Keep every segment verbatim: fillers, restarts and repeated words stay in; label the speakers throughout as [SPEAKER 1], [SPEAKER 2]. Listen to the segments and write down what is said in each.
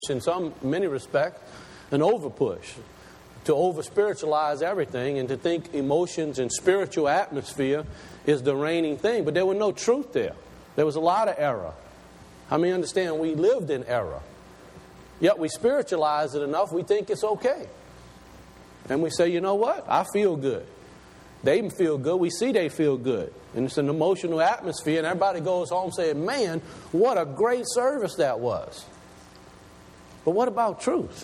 [SPEAKER 1] in some many respects, an overpush to over-spiritualize everything and to think emotions and spiritual atmosphere is the reigning thing. But there was no truth there. There was a lot of error. How many understand we lived in error? Yet we spiritualize it enough, we think it's okay. And we say, you know what? I feel good. They feel good. We see they feel good. And it's an emotional atmosphere, and everybody goes home saying, man, what a great service that was. But what about truth?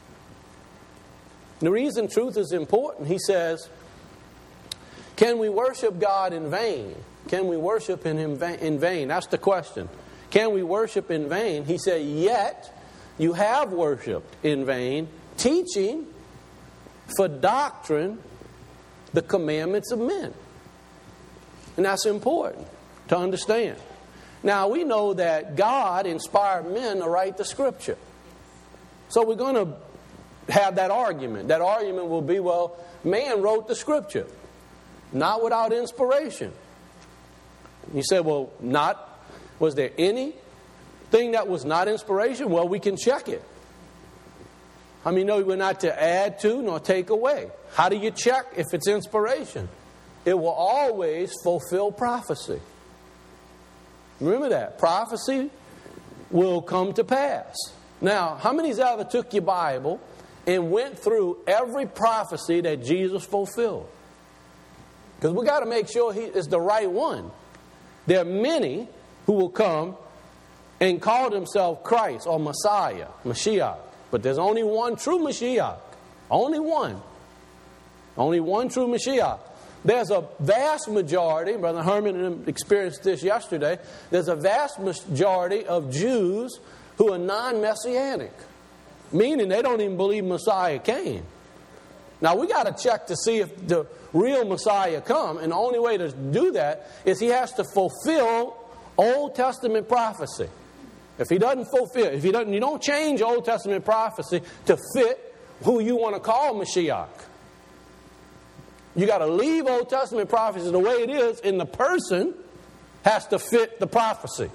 [SPEAKER 1] The reason truth is important, he says, can we worship God in vain? Can we worship in Him in vain? That's the question. Can we worship in vain? He said, yet you have worshiped in vain, teaching for doctrine the commandments of men. And that's important to understand. Now, we know that God inspired men to write the Scripture. So we're going to have that argument. That argument will be, well, man wrote the Scripture, not without inspiration. You say, well, not, was there anything that was not inspiration? Well, we can check it. How many know we're not to add to nor take away? How do you check if it's inspiration? It will always fulfill prophecy. Remember that. Prophecy will come to pass. Now, how many's ever took your Bible and went through every prophecy that Jesus fulfilled? Because we got to make sure he is the right one. There are many who will come and call themselves Christ or Messiah, Mashiach. But there's only one true Mashiach. Only one. Only one true Mashiach. There's a vast majority, Brother Herman experienced this yesterday, there's a vast majority of Jews who are non-messianic, meaning they don't even believe Messiah came. Now, we got to check to see if the real Messiah come, and the only way to do that is he has to fulfill Old Testament prophecy. If he doesn't fulfill, if he doesn't, you don't change Old Testament prophecy to fit who you want to call Mashiach. You got to leave Old Testament prophecy the way it is, and the person has to fit the prophecy.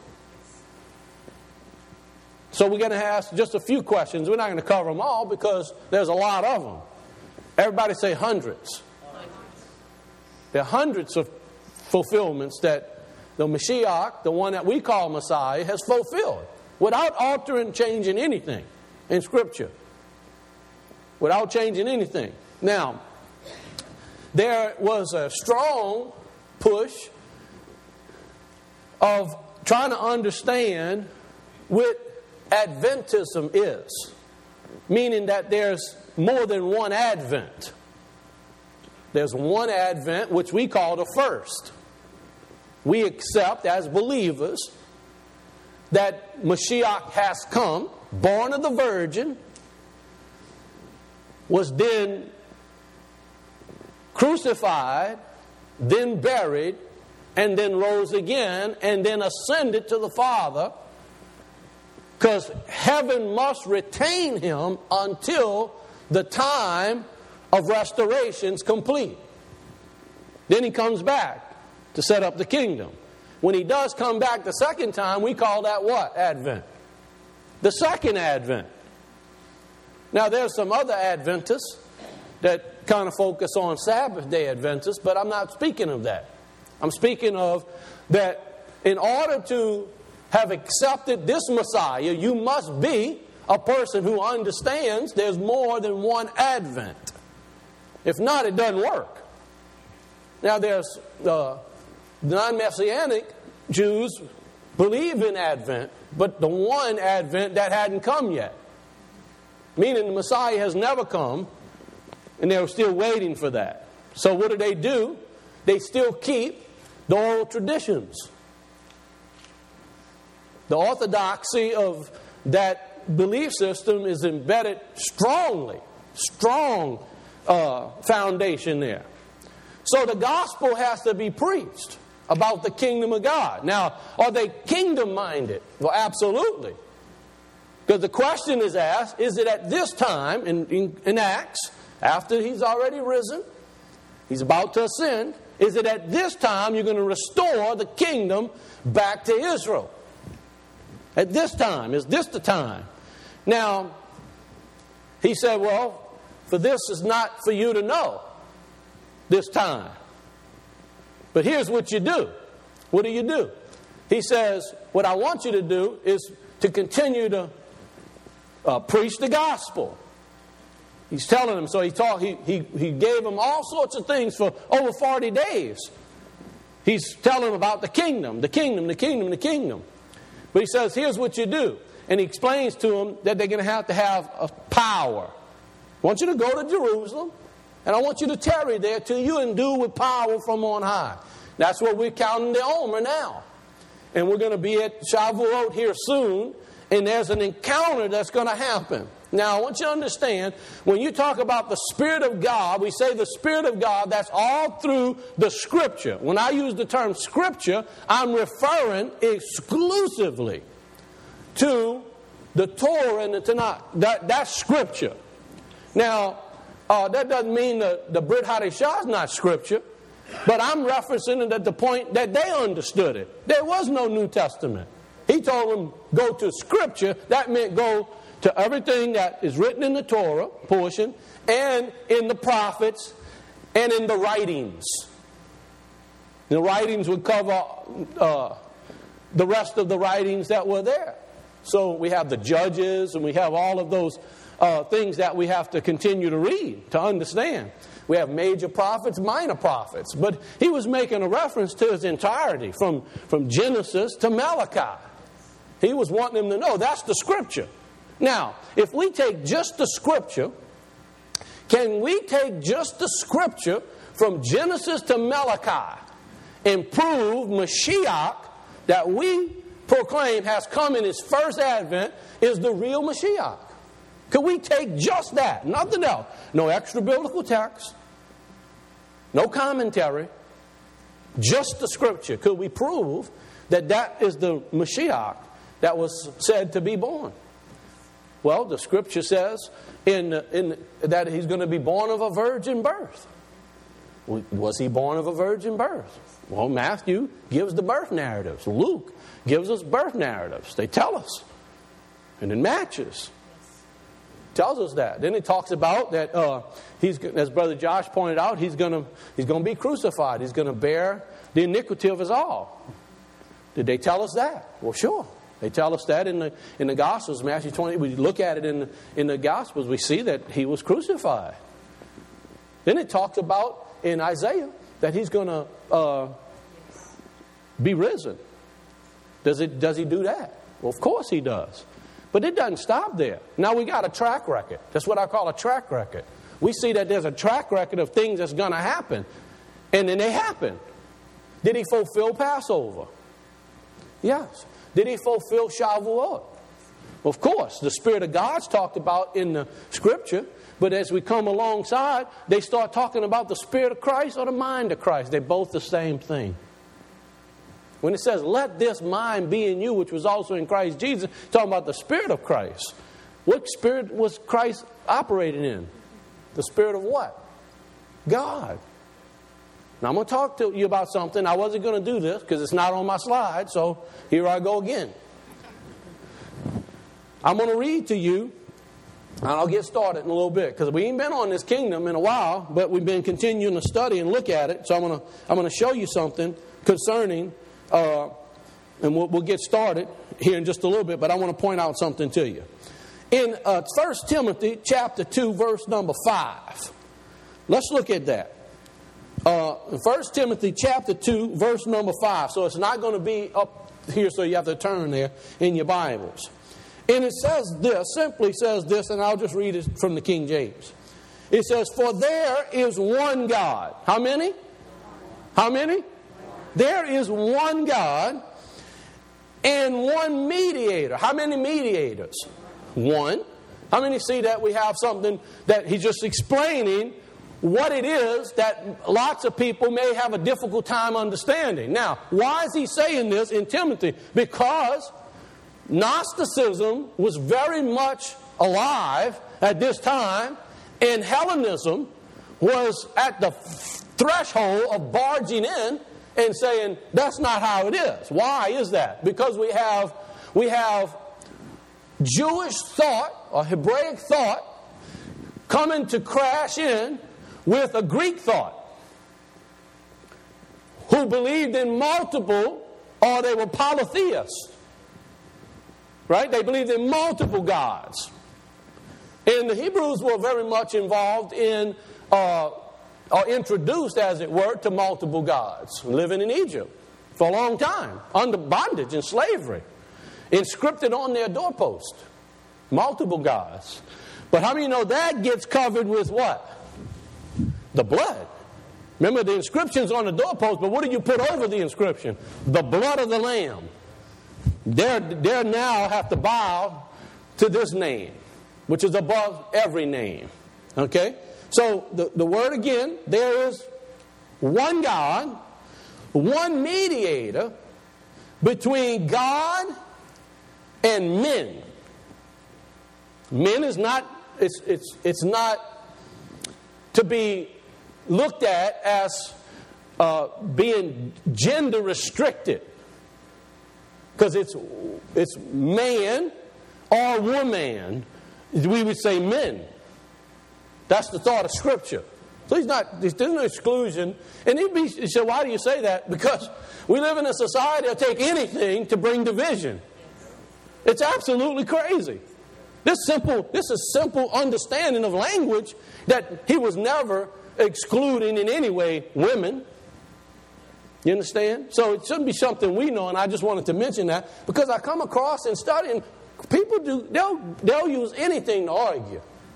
[SPEAKER 1] So we're going to ask just a few questions. We're not going to cover them all because there's a lot of them. Everybody say hundreds. There are hundreds of fulfillments that the Mashiach, the one that we call Messiah, has fulfilled without altering, changing anything in Scripture. Without changing anything. Now, there was a strong push of trying to understand what Adventism is, meaning that there's more than one Advent. There's one Advent, which we call the first. We accept as believers that Mashiach has come, born of the Virgin, was then crucified, then buried, and then rose again, and then ascended to the Father, because heaven must retain him until the time of restoration is complete. Then he comes back to set up the kingdom. When he does come back the second time, we call that what? Advent. The second Advent. Now, there's some other Adventists that kind of focus on Sabbath day Adventists, but I'm not speaking of that. I'm speaking of that in order to have accepted this Messiah, you must be a person who understands there's more than one Advent. If not, it doesn't work. Now, there's uh, non-Messianic Jews believe in Advent, but the one Advent that hadn't come yet. Meaning the Messiah has never come, and they're still waiting for that. So what do they do? They still keep the old traditions. The orthodoxy of that belief system is embedded strongly, strong uh, foundation there. So the gospel has to be preached about the kingdom of God. Now, are they kingdom-minded? Well, absolutely. Because the question is asked, is it at this time, in, in, in Acts, after he's already risen, he's about to ascend, is it at this time you're going to restore the kingdom back to Israel? At this time, is this the time? Now, he said, well, for this is not for you to know this time. But here's what you do. What do you do? He says, what I want you to do is to continue to uh, preach the gospel. He's telling them, so he, taught, he, he, he gave them all sorts of things for over forty days. He's telling them about the kingdom, the kingdom, the kingdom, the kingdom. But he says, here's what you do. And he explains to them that they're going to have to have a power. I want you to go to Jerusalem, and I want you to tarry there till you endue with power from on high. That's what we're counting the Omer now. And we're going to be at Shavuot here soon, and there's an encounter that's going to happen. Now, I want you to understand, when you talk about the Spirit of God, we say the Spirit of God, that's all through the Scripture. When I use the term Scripture, I'm referring exclusively to the Torah and the Tanakh. That, that's Scripture. Now, uh, that doesn't mean the, the Brit Hadashah is not Scripture, but I'm referencing it at the point that they understood it. There was no New Testament. He told them, go to Scripture. That meant go to everything that is written in the Torah portion and in the prophets and in the writings. The writings would cover uh, the rest of the writings that were there. So we have the Judges and we have all of those uh, things that we have to continue to read to understand. We have major prophets, minor prophets. But he was making a reference to his entirety from, from Genesis to Malachi. He was wanting them to know that's the Scripture. Now, if we take just the Scripture, can we take just the Scripture from Genesis to Malachi and prove Mashiach that we proclaim has come in His first advent is the real Mashiach? Could we take just that, nothing else? No extra biblical text, no commentary, just the Scripture. Could we prove that that is the Mashiach that was said to be born? Well, the Scripture says in, in that He's going to be born of a virgin birth. Was He born of a virgin birth? Well, Matthew gives the birth narratives. Luke gives us birth narratives. They tell us. And it matches. Tells us that. Then it talks about that uh, he's, as Brother Josh pointed out, he's going to he's going to be crucified. He's going to bear the iniquity of us all. Did they tell us that? Well, sure. They tell us that in the in the Gospels, Matthew twenty. We look at it in the, in the Gospels, we see that He was crucified. Then it talks about in Isaiah that He's going to uh, be risen. Does it? Does He do that? Well, of course He does. But it doesn't stop there. Now we got a track record. That's what I call a track record. We see that there's a track record of things that's going to happen, and then they happen. Did He fulfill Passover? Yes. Did He fulfill Shavuot? Of course, the Spirit of God's talked about in the Scripture, but as we come alongside, they start talking about the Spirit of Christ or the mind of Christ. They're both the same thing. When it says, let this mind be in you, which was also in Christ Jesus, talking about the Spirit of Christ. What Spirit was Christ operating in? The Spirit of what? God. Now, I'm going to talk to you about something. I wasn't going to do this because it's not on my slide, so here I go again. I'm going to read to you, and I'll get started in a little bit because we ain't been on this kingdom in a while, but we've been continuing to study and look at it. So I'm going to I'm going to show you something concerning, uh, and we'll, we'll get started here in just a little bit, but I want to point out something to you. In uh, First Timothy chapter two, verse number five, let's look at that. Uh, First Timothy chapter two, verse number five. So it's not going to be up here, so you have to turn there in your Bibles. And it says this, simply says this, and I'll just read it from the King James. It says, for there is one God. How many? How many? There is one God and one mediator. How many mediators? One. How many see that we have something that he's just explaining what it is that lots of people may have a difficult time understanding. Now, why is he saying this in Timothy? Because Gnosticism was very much alive at this time, and Hellenism was at the threshold of barging in and saying, that's not how it is. Why is that? Because we have we have Jewish thought or Hebraic thought coming to crash in with a Greek thought, who believed in multiple, or they were polytheists. Right? They believed in multiple gods. And the Hebrews were very much involved in, uh, or introduced, as it were, to multiple gods, living in Egypt for a long time, under bondage and slavery, inscripted on their doorpost. Multiple gods. But how many know that gets covered with what? The blood. Remember, the inscription's on the doorpost, but what do you put over the inscription? The blood of the Lamb. They they now have to bow to this name, which is above every name. Okay? So the, the word again, there is one God, one mediator between God and men. Men is not, it's it's it's not to be looked at as uh, being gender restricted. Because it's it's man or woman. We would say men. That's the thought of Scripture. So he's not, there's no exclusion. And he'd be, he said, why do you say that? Because we live in a society that'll take anything to bring division. It's absolutely crazy. This simple, this is simple understanding of language that he was never excluding in any way women. You understand? So it shouldn't be something we know, and I just wanted to mention that because I come across and studying, people do, they'll, they'll use anything to argue.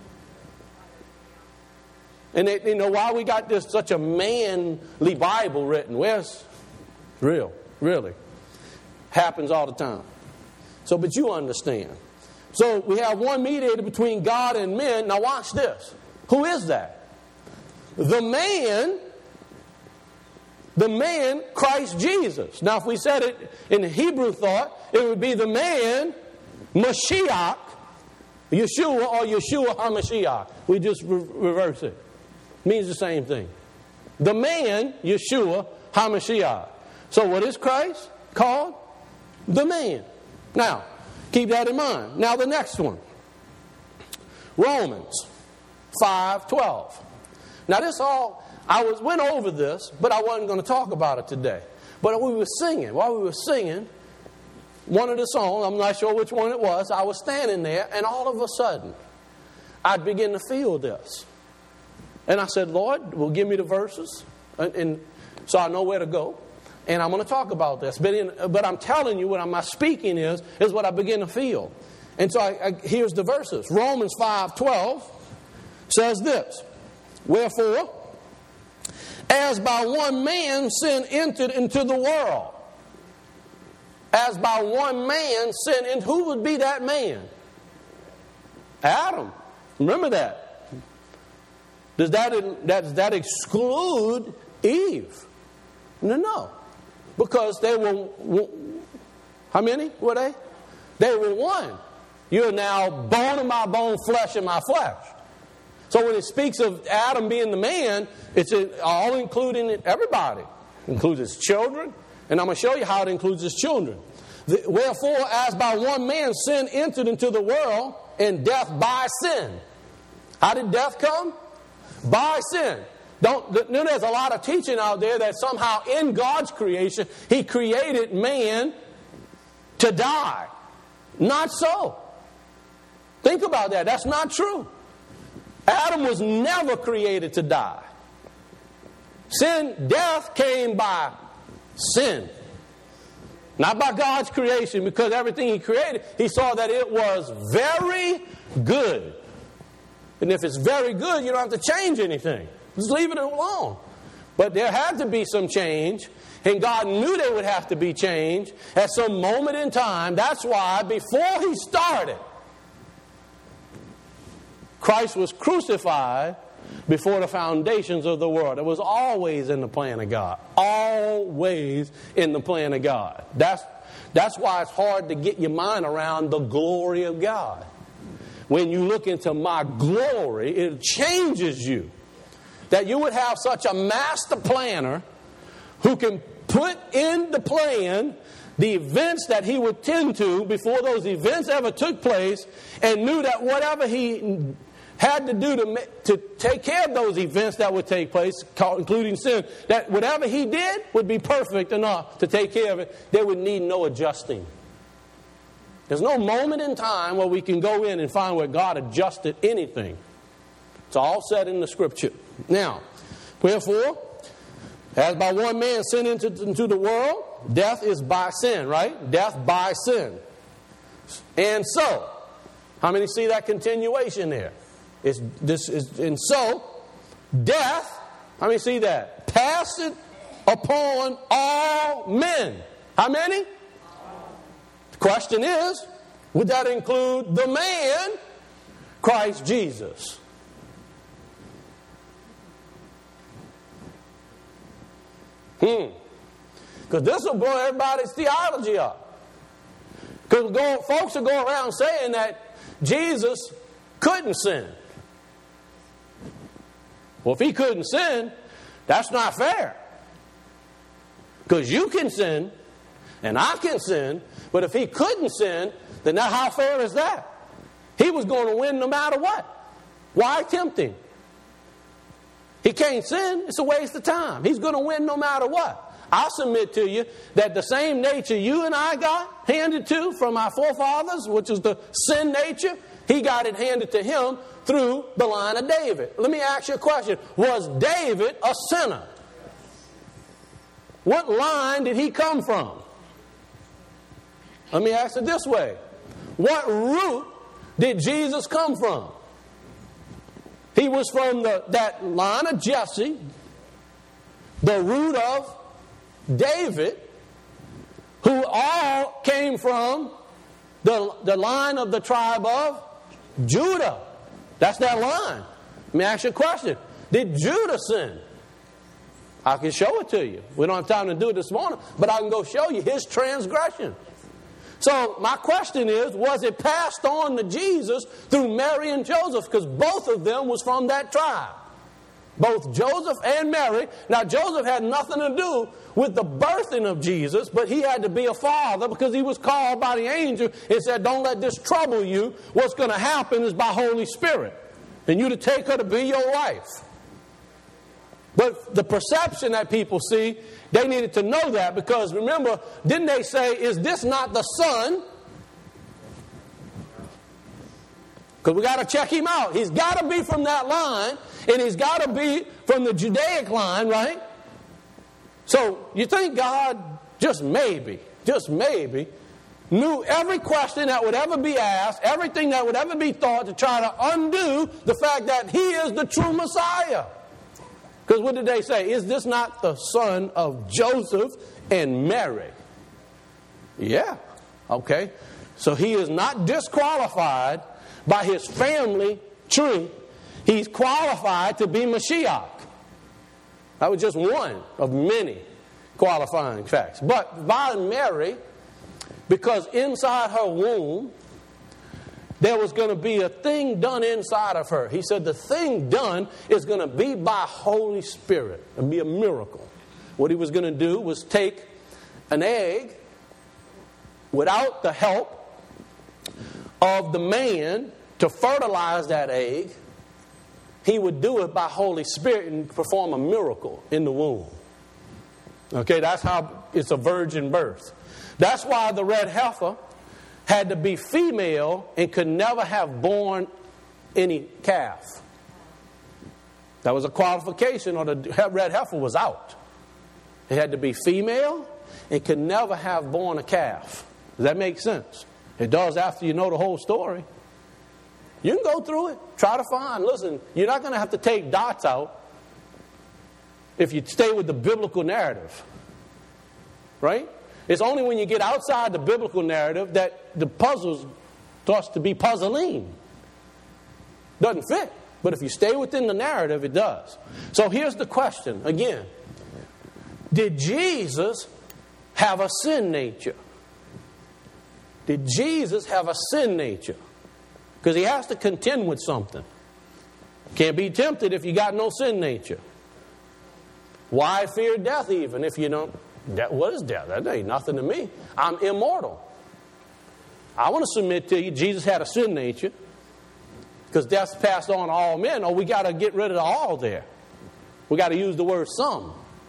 [SPEAKER 1] And they, you know, why we got this such a manly Bible written? Where's real, really? Happens all the time. So, but you understand. So we have one mediator between God and men. Now watch this. Who is that? The man... The man, Christ Jesus. Now, if we said it in Hebrew thought, it would be the man, Mashiach, Yeshua, or Yeshua HaMashiach. We just re- reverse it. It means the same thing. The man, Yeshua HaMashiach. So what is Christ called? The man. Now, keep that in mind. Now, the next one. Romans five twelve. Now, this all... I was went over this, but I wasn't going to talk about it today. But we were singing. While we were singing, one of the songs, I'm not sure which one it was, I was standing there, and all of a sudden, I'd begin to feel this. And I said, Lord, well, give me the verses, and, and so I know where to go. And I'm going to talk about this. But, in, but I'm telling you, what I'm not speaking is, is what I begin to feel. And so I, I, here's the verses. Romans five twelve says this, wherefore, as by one man sin entered into the world. As by one man sin entered. Who would be that man? Adam. Remember that. Does that, does that exclude Eve? No, no. Because they were, how many were they? They were one. You're now bone of my bone, flesh of my flesh. So when it speaks of Adam being the man, it's all including everybody. It includes his children. And I'm going to show you how it includes his children. Wherefore, as by one man sin entered into the world, and death by sin. How did death come? By sin. Don't, there's a lot of teaching out there that somehow in God's creation, He created man to die. Not so. Think about that. That's not true. Adam was never created to die. Sin, death came by sin. Not by God's creation, because everything He created, He saw that it was very good. And if it's very good, you don't have to change anything. Just leave it alone. But there had to be some change, and God knew there would have to be change at some moment in time. That's why before He started, Christ was crucified before the foundations of the world. It was always in the plan of God. Always in the plan of God. That's, that's why it's hard to get your mind around the glory of God. When you look into my glory, it changes you. That you would have such a master planner who can put in the plan the events that he would tend to before those events ever took place, and knew that whatever he had to do to, to take care of those events that would take place, including sin, that whatever he did would be perfect enough to take care of it. They would need no adjusting. There's no moment in time where we can go in and find where God adjusted anything. It's all said in the Scripture. Now, wherefore, as by one man sin entered into the world, death is by sin, right? Death by sin. And so, how many see that continuation there? It's, this is, and so, death, how many see that? Passed upon all men. How many? The question is, would that include the man, Christ Jesus? Hmm. Because this will blow everybody's theology up. Because folks are going around saying that Jesus couldn't sin. Well, if he couldn't sin, that's not fair. Because you can sin, and I can sin, but if he couldn't sin, then that, how fair is that? He was going to win no matter what. Why tempt him? He can't sin. It's a waste of time. He's going to win no matter what. I'll submit to you that the same nature you and I got handed to from our forefathers, which is the sin nature, he got it handed to him through the line of David. Let me ask you a question. Was David a sinner? What line did he come from? Let me ask it this way. What root did Jesus come from? He was from the, that line of Jesse, the root of David, who all came from the, the line of the tribe of Judah. That's that line. Let me ask you a question. Did Judah sin? I can show it to you. We don't have time to do it this morning, but I can go show you his transgression. So my question is, was it passed on to Jesus through Mary and Joseph? Because both of them was from that tribe. Both Joseph and Mary. Now Joseph had nothing to do with the birthing of Jesus, but he had to be a father because he was called by the angel and said, don't let this trouble you. What's going to happen is by Holy Spirit. And you to take her to be your wife. But the perception that people see, they needed to know that because remember, didn't they say, is this not the son? Because we got to check him out. He's got to be from that line, and he's got to be from the Judaic line, right? So you think God just maybe, just maybe, knew every question that would ever be asked, everything that would ever be thought to try to undo the fact that he is the true Messiah. Because what did they say? Is this not the son of Joseph and Mary? Yeah. Okay. So he is not disqualified by his family tree. He's qualified to be Mashiach. That was just one of many qualifying facts. But by Mary, because inside her womb, there was going to be a thing done inside of her. He said the thing done is going to be by Holy Spirit and be a miracle. What he was going to do was take an egg without the help of the man to fertilize that egg. He would do it by Holy Spirit and perform a miracle in the womb. Okay, that's how it's a virgin birth. That's why the red heifer had to be female and could never have born any calf. That was a qualification, or the red heifer was out. It had to be female and could never have born a calf. Does that make sense? It does after you know the whole story. You can go through it. Try to find. Listen, you're not going to have to take dots out if you stay with the biblical narrative. Right? It's only when you get outside the biblical narrative that the puzzle starts to be puzzling. Doesn't fit. But if you stay within the narrative, it does. So here's the question again. Did Jesus have a sin nature? Did Jesus have a sin nature? Because he has to contend with something. Can't be tempted if you got no sin nature. Why fear death even if you don't That, what is death? That ain't nothing to me. I'm immortal. I want to submit to you, Jesus had a sin nature, because death's passed on to all men. Oh, we got to get rid of the all there. We got to use the word some.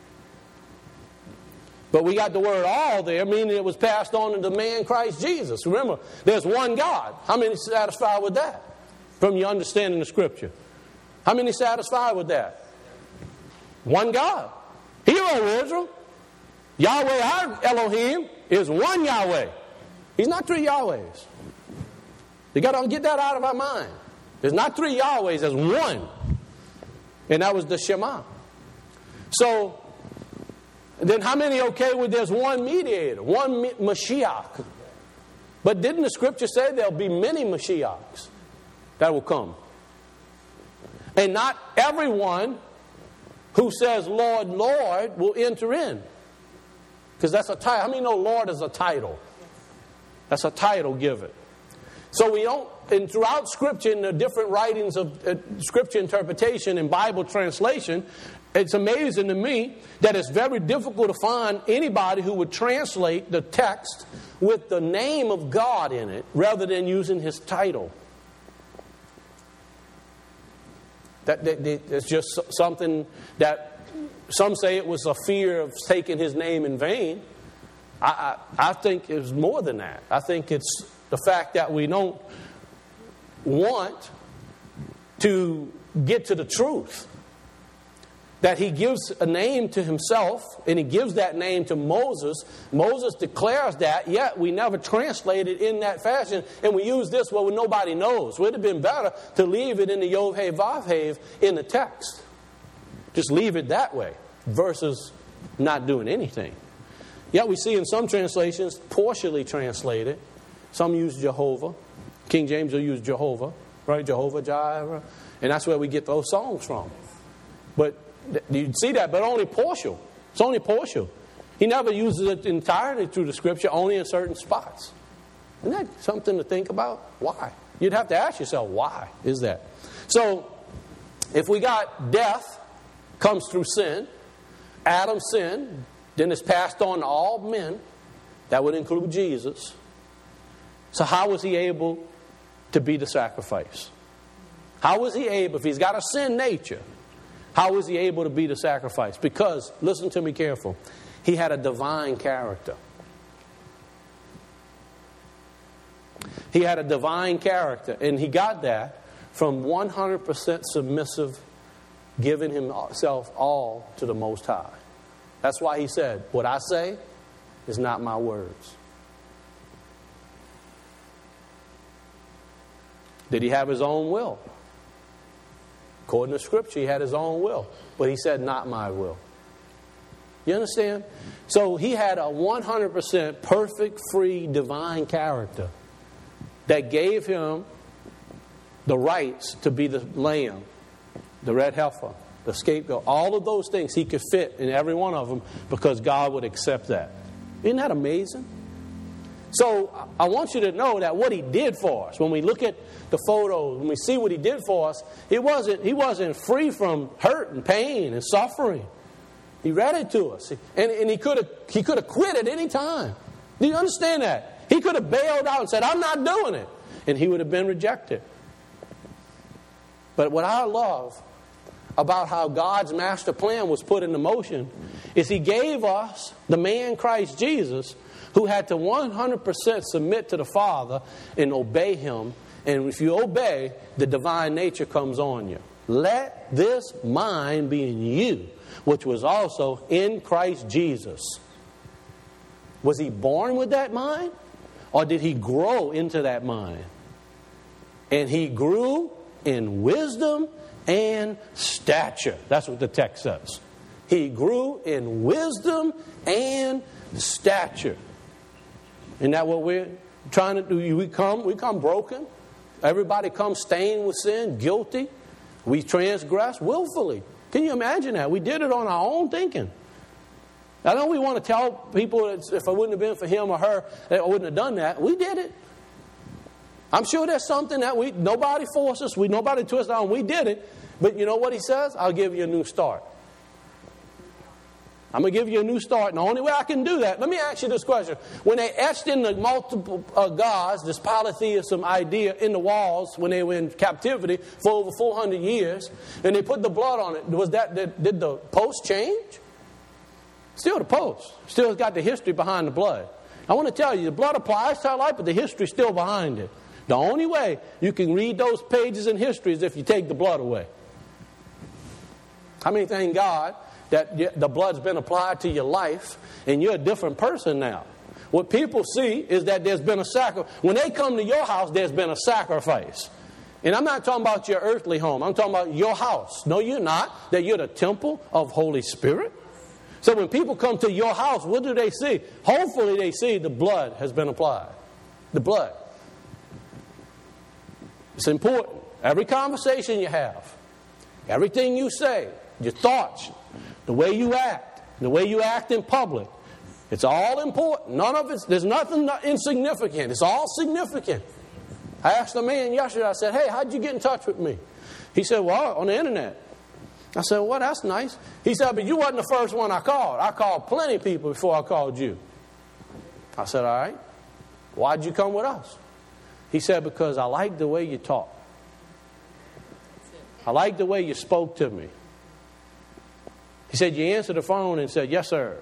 [SPEAKER 1] But we got the word all there, meaning it was passed on to the man Christ Jesus. Remember, there's one God. How many satisfied with that? From your understanding of Scripture. How many satisfied with that? One God. Hear, O Israel. Yahweh, our Elohim, is one Yahweh. He's not three Yahwehs. You got to get that out of our mind. There's not three Yahwehs, there's one. And that was the Shema. So, then how many okay with there's one mediator, one Mashiach? But didn't the Scripture say there'll be many Mashiachs that will come? And not everyone who says, Lord, Lord, will enter in. Because that's a title. How many know Lord is a title? That's a title given. So we don't, and throughout Scripture, in the different writings of uh, Scripture interpretation and Bible translation, it's amazing to me that it's very difficult to find anybody who would translate the text with the name of God in it rather than using His title. That, that, that it's just something that some say it was a fear of taking His name in vain. I, I, I think it's more than that. I think it's the fact that we don't want to get to the truth. That He gives a name to Himself, and He gives that name to Moses. Moses declares that, yet we never translate it in that fashion, and we use this where nobody knows. It would have been better to leave it in the Yod-Heh Vav-Heh in the text. Just leave it that way, versus not doing anything. Yet we see in some translations, partially translated. Some use Jehovah. King James will use Jehovah, right? Jehovah Jireh. And that's where we get those songs from. But you see that, but only partial. It's only partial. He never uses it entirely through the Scripture, only in certain spots. Isn't that something to think about? Why? You'd have to ask yourself, why is that? So, if we got death comes through sin, Adam sinned, then it's passed on to all men. That would include Jesus. So how was He able to be the sacrifice? How was He able, if He's got a sin nature, how was He able to be the sacrifice? Because, listen to me careful, He had a divine character. He had a divine character, and He got that from one hundred percent submissive, giving Himself all to the Most High. That's why He said, what I say is not my words. Did He have His own will? According to Scripture, He had His own will. But He said, not my will. You understand? So He had a one hundred percent perfect, free, divine character that gave Him the rights to be the lamb, the red heifer, the scapegoat. All of those things He could fit in every one of them because God would accept that. Isn't that amazing? So I want you to know that what He did for us, when we look at the photos, when we see what He did for us, it wasn't, He wasn't free from hurt and pain and suffering. He read it to us. And, and He could have He could have quit at any time. Do you understand that? He could have bailed out and said, I'm not doing it. And He would have been rejected. But what I love about how God's master plan was put into motion is He gave us the man Christ Jesus, who had to one hundred percent submit to the Father and obey Him. And if you obey, the divine nature comes on you. Let this mind be in you, which was also in Christ Jesus. Was He born with that mind? Or did He grow into that mind? And He grew in wisdom and stature. That's what the text says. He grew in wisdom and stature. Isn't that what we're trying to do? We come, we come broken. Everybody comes stained with sin, guilty. We transgress willfully. Can you imagine that? We did it on our own thinking. I know we want to tell people that if it wouldn't have been for him or her, they wouldn't have done that. We did it. I'm sure there's something that we nobody forced us. We nobody twisted on. We did it. But you know what He says? I'll give you a new start. I'm going to give you a new start. And the only way I can do that, let me ask you this question. When they etched in the multiple uh, gods, this polytheism idea in the walls when they were in captivity for over four hundred years, and they put the blood on it, was that did, did the post change? Still the post. Still got the history behind the blood. I want to tell you, the blood applies to our life, but the history's still behind it. The only way you can read those pages in history is if you take the blood away. How many thank God that the blood's been applied to your life and you're a different person now? What people see is that there's been a sacrifice. When they come to your house, there's been a sacrifice. And I'm not talking about your earthly home. I'm talking about your house. No, you're not. That you're the temple of Holy Spirit. So when people come to your house, what do they see? Hopefully they see the blood has been applied. The blood. It's important. Every conversation you have, everything you say, your thoughts, the way you act, the way you act in public, it's all important. None of it's, there's nothing insignificant. It's all significant. I asked a man yesterday, I said, hey, how'd you get in touch with me? He said, well, on the internet. I said, well, that's nice. He said, but you wasn't the first one I called. I called plenty of people before I called you. I said, all right. Why'd you come with us? He said, because I like the way you talk. I like the way you spoke to me. He said, you answered the phone and said, yes, sir.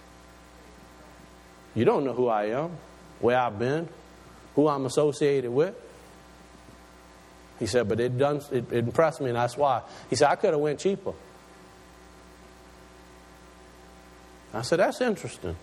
[SPEAKER 1] You don't know who I am, where I've been, who I'm associated with. He said, but it, done, it, it impressed me, and that's why. He said, I could have went cheaper. I said, that's interesting.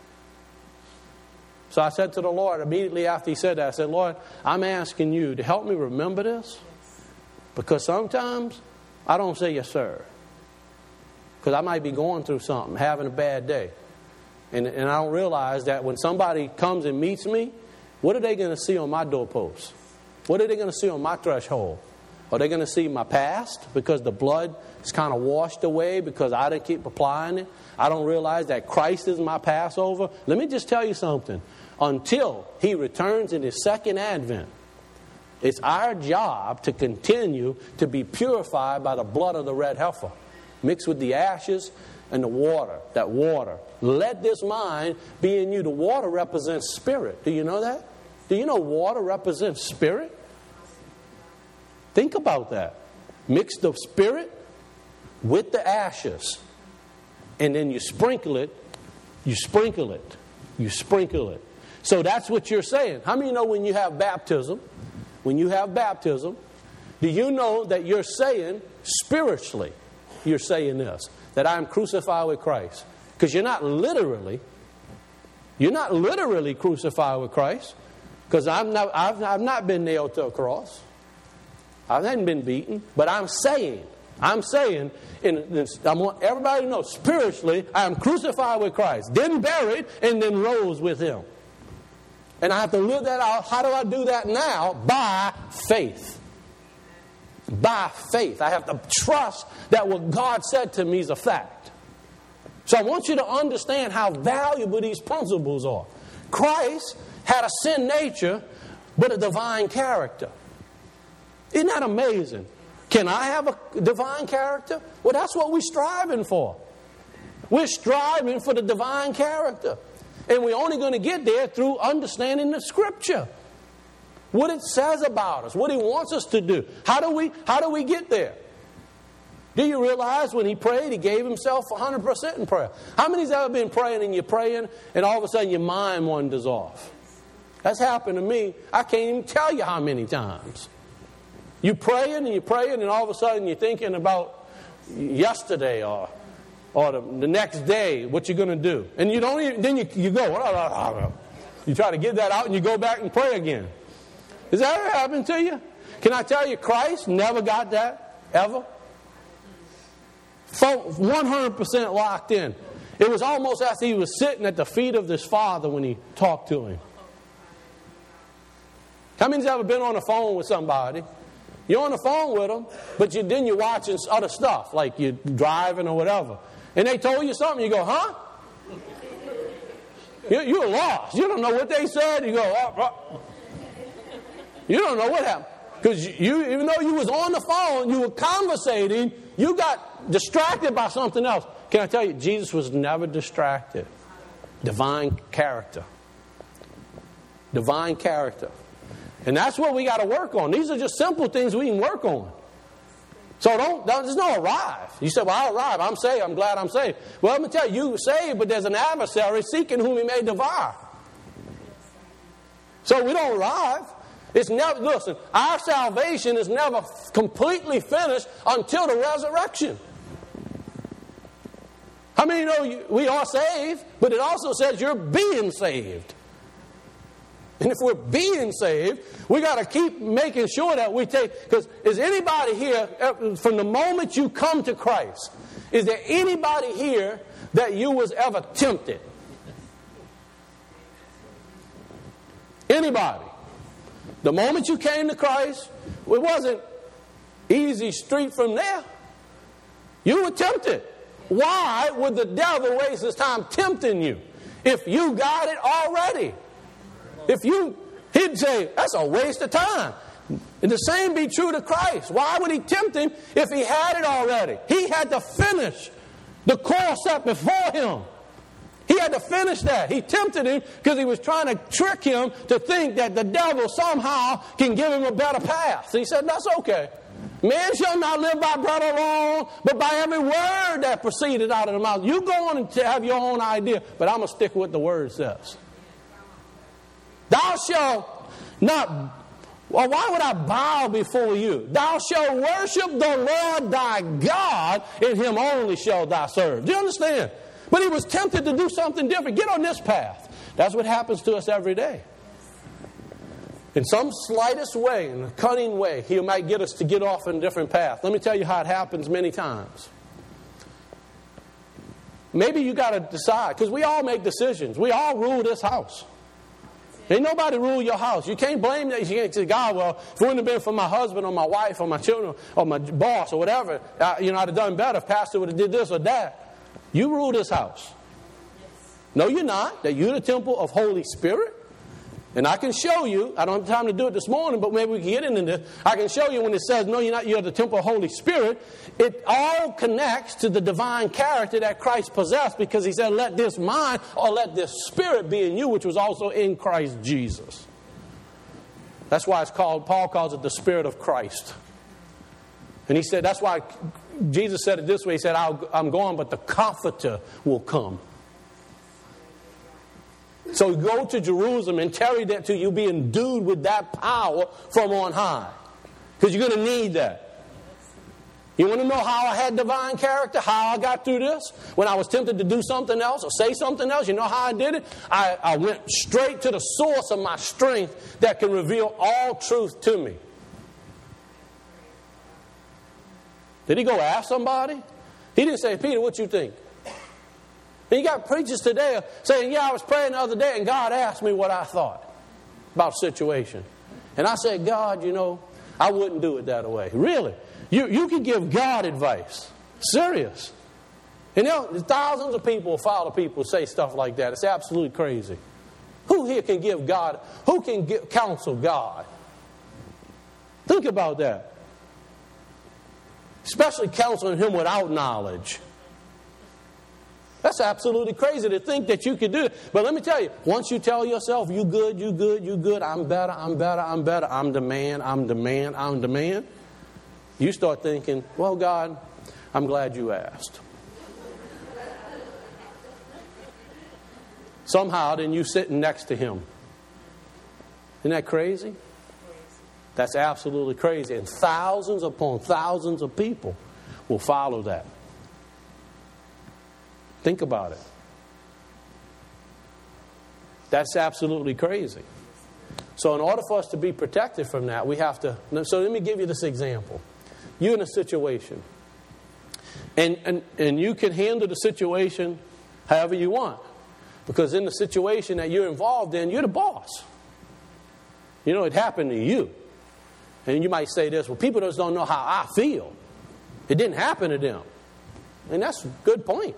[SPEAKER 1] So I said to the Lord, immediately after he said that, I said, Lord, I'm asking you to help me remember this. Because sometimes I don't say yes, sir. Because I might be going through something, having a bad day. And, and I don't realize that when somebody comes and meets me, what are they going to see on my doorpost? What are they going to see on my threshold? Are they going to see my past because the blood is kind of washed away because I didn't keep applying it? I don't realize that Christ is my Passover. Let me just tell you something. Until He returns in His second advent, it's our job to continue to be purified by the blood of the red heifer, mixed with the ashes and the water, that water. Let this mind be in you. The water represents spirit. Do you know that? Do you know water represents spirit? Think about that. Mix the spirit with the ashes. And then you sprinkle it. You sprinkle it. You sprinkle it. So that's what you're saying. How many know when you have baptism, when you have baptism, do you know that you're saying spiritually, you're saying this, that I'm crucified with Christ? Because you're not literally, you're not literally crucified with Christ. Because I've not, I've, I've not been nailed to a cross. I haven't been beaten. But I'm saying, I'm saying, and I want everybody to know, spiritually, I am crucified with Christ. Then buried, and then rose with Him. And I have to live that out. How do I do that now? By faith. By faith. I have to trust that what God said to me is a fact. So I want you to understand how valuable these principles are. Christ had a sin nature, but a divine character. Isn't that amazing? Can I have a divine character? Well, that's what we're striving for. We're striving for the divine character. And we're only going to get there through understanding the Scripture. What it says about us, what He wants us to do. How do we, how do we get there? Do you realize when He prayed, He gave Himself one hundred percent in prayer? How many's ever been praying and you're praying and all of a sudden your mind wanders off? That's happened to me. I can't even tell you how many times. You're praying and you're praying and all of a sudden you're thinking about yesterday or or the, the next day, what you're going to do. And you don't even, then you, you go, you try to get that out and you go back and pray again. Has that ever happened to you? Can I tell you, Christ never got that, ever? one hundred percent locked in. It was almost as He was sitting at the feet of His Father when He talked to Him. How many's ever been on the phone with somebody? You're on the phone with them, but you, then you're watching other stuff, like you're driving or whatever. And they told you something, you go, huh? You, you're lost. You don't know what they said. You go, oh, oh. You don't know what happened. Because you, even though you was on the phone, you were conversating, you got distracted by something else. Can I tell you, Jesus was never distracted. Divine character. Divine character. And that's what we got to work on. These are just simple things we can work on. So don't, don't there's no arrive. You say, well, I'll arrive. I'm saved. I'm glad I'm saved. Well, let me tell you, you're saved, but there's an adversary seeking whom he may devour. So we don't arrive. It's never, listen, our salvation is never completely finished until the resurrection. How many know you, we are saved, but it also says you're being saved. And if we're being saved, we got to keep making sure that we take, because is anybody here, from the moment you come to Christ, is there anybody here that you was ever tempted? Anybody? The moment you came to Christ, it wasn't easy street from there. You were tempted. Why would the devil waste his time tempting you if you got it already? If you, he'd say, that's a waste of time. And the same be true to Christ. Why would he tempt him if he had it already? He had to finish the course set before him. He had to finish that. He tempted him because he was trying to trick him to think that the devil somehow can give him a better path. So he said, that's okay. Man shall not live by bread alone, but by every word that proceeded out of the mouth. You go on and have your own idea, but I'm going to stick with what the word says. Thou shalt not, well, why would I bow before you? Thou shalt worship the Lord thy God, and him only shalt thou serve. Do you understand? But he was tempted to do something different. Get on this path. That's what happens to us every day. In some slightest way, in a cunning way, he might get us to get off in a different path. Let me tell you how it happens many times. Maybe you got to decide, because we all make decisions. We all rule this house. Ain't nobody rule your house. You can't blame that. You can't say, God, well, if it wouldn't have been for my husband or my wife or my children or my boss or whatever, I, you know, I'd have done better if Pastor would have did this or that. You rule this house. No, you're not. That you're the temple of Holy Spirit. And I can show you, I don't have time to do it this morning, but maybe we can get into this. I can show you when it says, no, you're not, you're the temple of Holy Spirit. It all connects to the divine character that Christ possessed, because he said, let this mind or let this spirit be in you, which was also in Christ Jesus. That's why it's called, Paul calls it the Spirit of Christ. And he said, that's why Jesus said it this way. He said, I'll, I'm going, but the Comforter will come. So go to Jerusalem and tarry there till you be endued with that power from on high. Because you're going to need that. You want to know how I had divine character? How I got through this? When I was tempted to do something else or say something else, you know how I did it? I, I went straight to the source of my strength that can reveal all truth to me. Did he go ask somebody? He didn't say, Peter, what you think? And you got preachers today saying, yeah, I was praying the other day and God asked me what I thought about the situation. And I said, God, you know, I wouldn't do it that way. Really? You you can give God advice. Serious. And you know, thousands of people, follow people say stuff like that. It's absolutely crazy. Who here can give God, who can give, counsel God? Think about that. Especially counseling him without knowledge. That's absolutely crazy to think that you could do it. But let me tell you, once you tell yourself, you good, you good, you good, I'm better, I'm better, I'm better, I'm the man, I'm the man, I'm the man, you start thinking, well, God, I'm glad you asked. Somehow, then you sitting next to him. Isn't that crazy? That's absolutely crazy. And thousands upon thousands of people will follow that. Think about it. That's absolutely crazy. So in order for us to be protected from that, we have to... So let me give you this example. You're in a situation. And, and, and you can handle the situation however you want. Because in the situation that you're involved in, you're the boss. You know, it happened to you. And you might say this, well, people just don't know how I feel. It didn't happen to them. And that's a good point.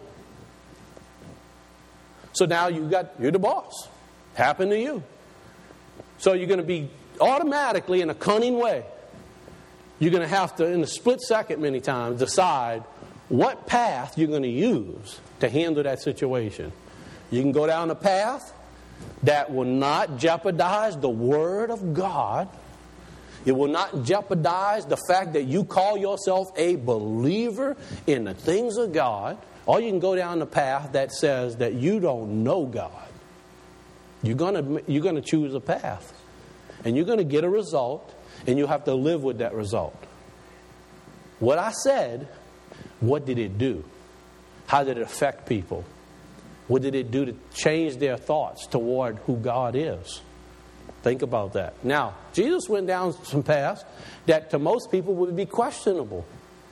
[SPEAKER 1] So now you got, you're the boss. Happened to you. So you're going to be automatically, in a cunning way, you're going to have to, in a split second many times, decide what path you're going to use to handle that situation. You can go down a path that will not jeopardize the Word of God. It will not jeopardize the fact that you call yourself a believer in the things of God. Or you can go down the path that says that you don't know God. You're going to, you're going to choose a path. And you're going to get a result, and you have to live with that result. What I said, what did it do? How did it affect people? What did it do to change their thoughts toward who God is? Think about that. Now, Jesus went down some paths that to most people would be questionable.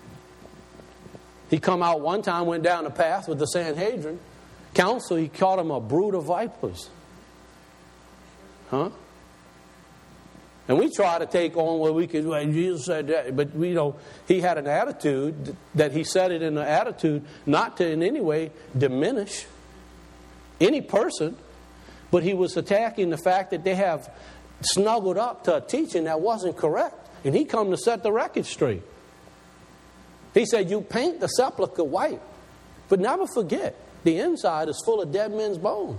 [SPEAKER 1] He come out one time, went down a path with the Sanhedrin council. He called them a brood of vipers. Huh? And we try to take on what we could, well, Jesus said that, but we know he had an attitude that he said it in an attitude not to in any way diminish any person, but he was attacking the fact that they have snuggled up to a teaching that wasn't correct. And he come to set the record straight. He said, you paint the sepulchre white, but never forget, the inside is full of dead men's bones.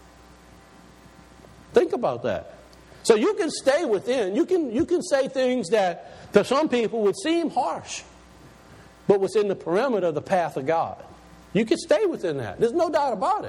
[SPEAKER 1] Think about that. So you can stay within. You can, you can say things that to some people would seem harsh, but within the perimeter of the path of God. You can stay within that. There's no doubt about it.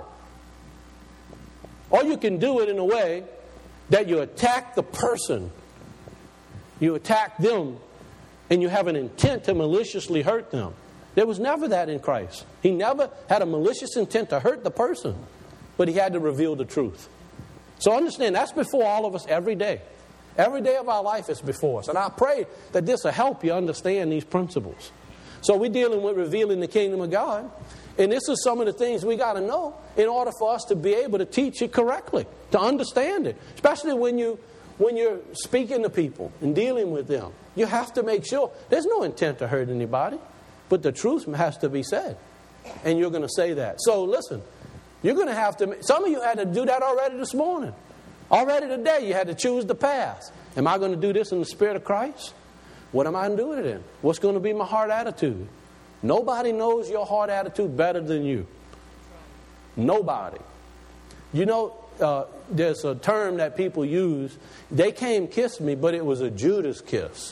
[SPEAKER 1] Or you can do it in a way that you attack the person. You attack them, and you have an intent to maliciously hurt them. There was never that in Christ. He never had a malicious intent to hurt the person, but he had to reveal the truth. So understand, that's before all of us every day. Every day of our life is before us. And I pray that this will help you understand these principles. So we're dealing with revealing the kingdom of God. And this is some of the things we got to know in order for us to be able to teach it correctly, to understand it. Especially when, you, when you're speaking to people and dealing with them. You have to make sure there's no intent to hurt anybody, but the truth has to be said. And you're going to say that. So listen, you're going to have to, some of you had to do that already this morning. Already today you had to choose the path. Am I going to do this in the Spirit of Christ? What am I going to do with it in? What's going to be my heart attitude? Nobody knows your heart attitude better than you. Nobody. You know, uh, there's a term that people use. They came kiss me, but it was a Judas kiss.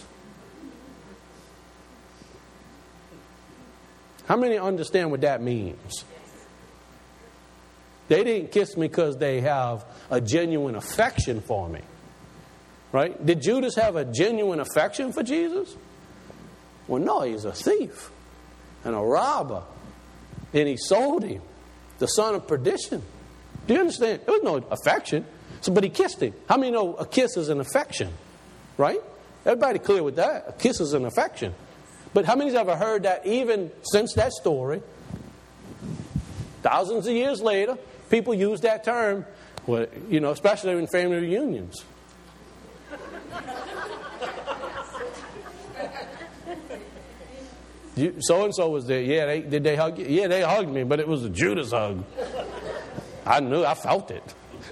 [SPEAKER 1] How many understand what that means? They didn't kiss me because they have a genuine affection for me. Right? Did Judas have a genuine affection for Jesus? Well, no, he's a thief and a robber. And he sold him, the son of perdition. Do you understand? There was no affection. So, but he kissed him. How many know a kiss is an affection? Right? Everybody clear with that? A kiss is an affection. But how many's ever heard that even since that story, thousands of years later, people use that term, well, you know, especially in family reunions. You, so-and-so was there. Yeah, they, did they hug you? Yeah, they hugged me, but it was a Judas hug. I knew, I felt it.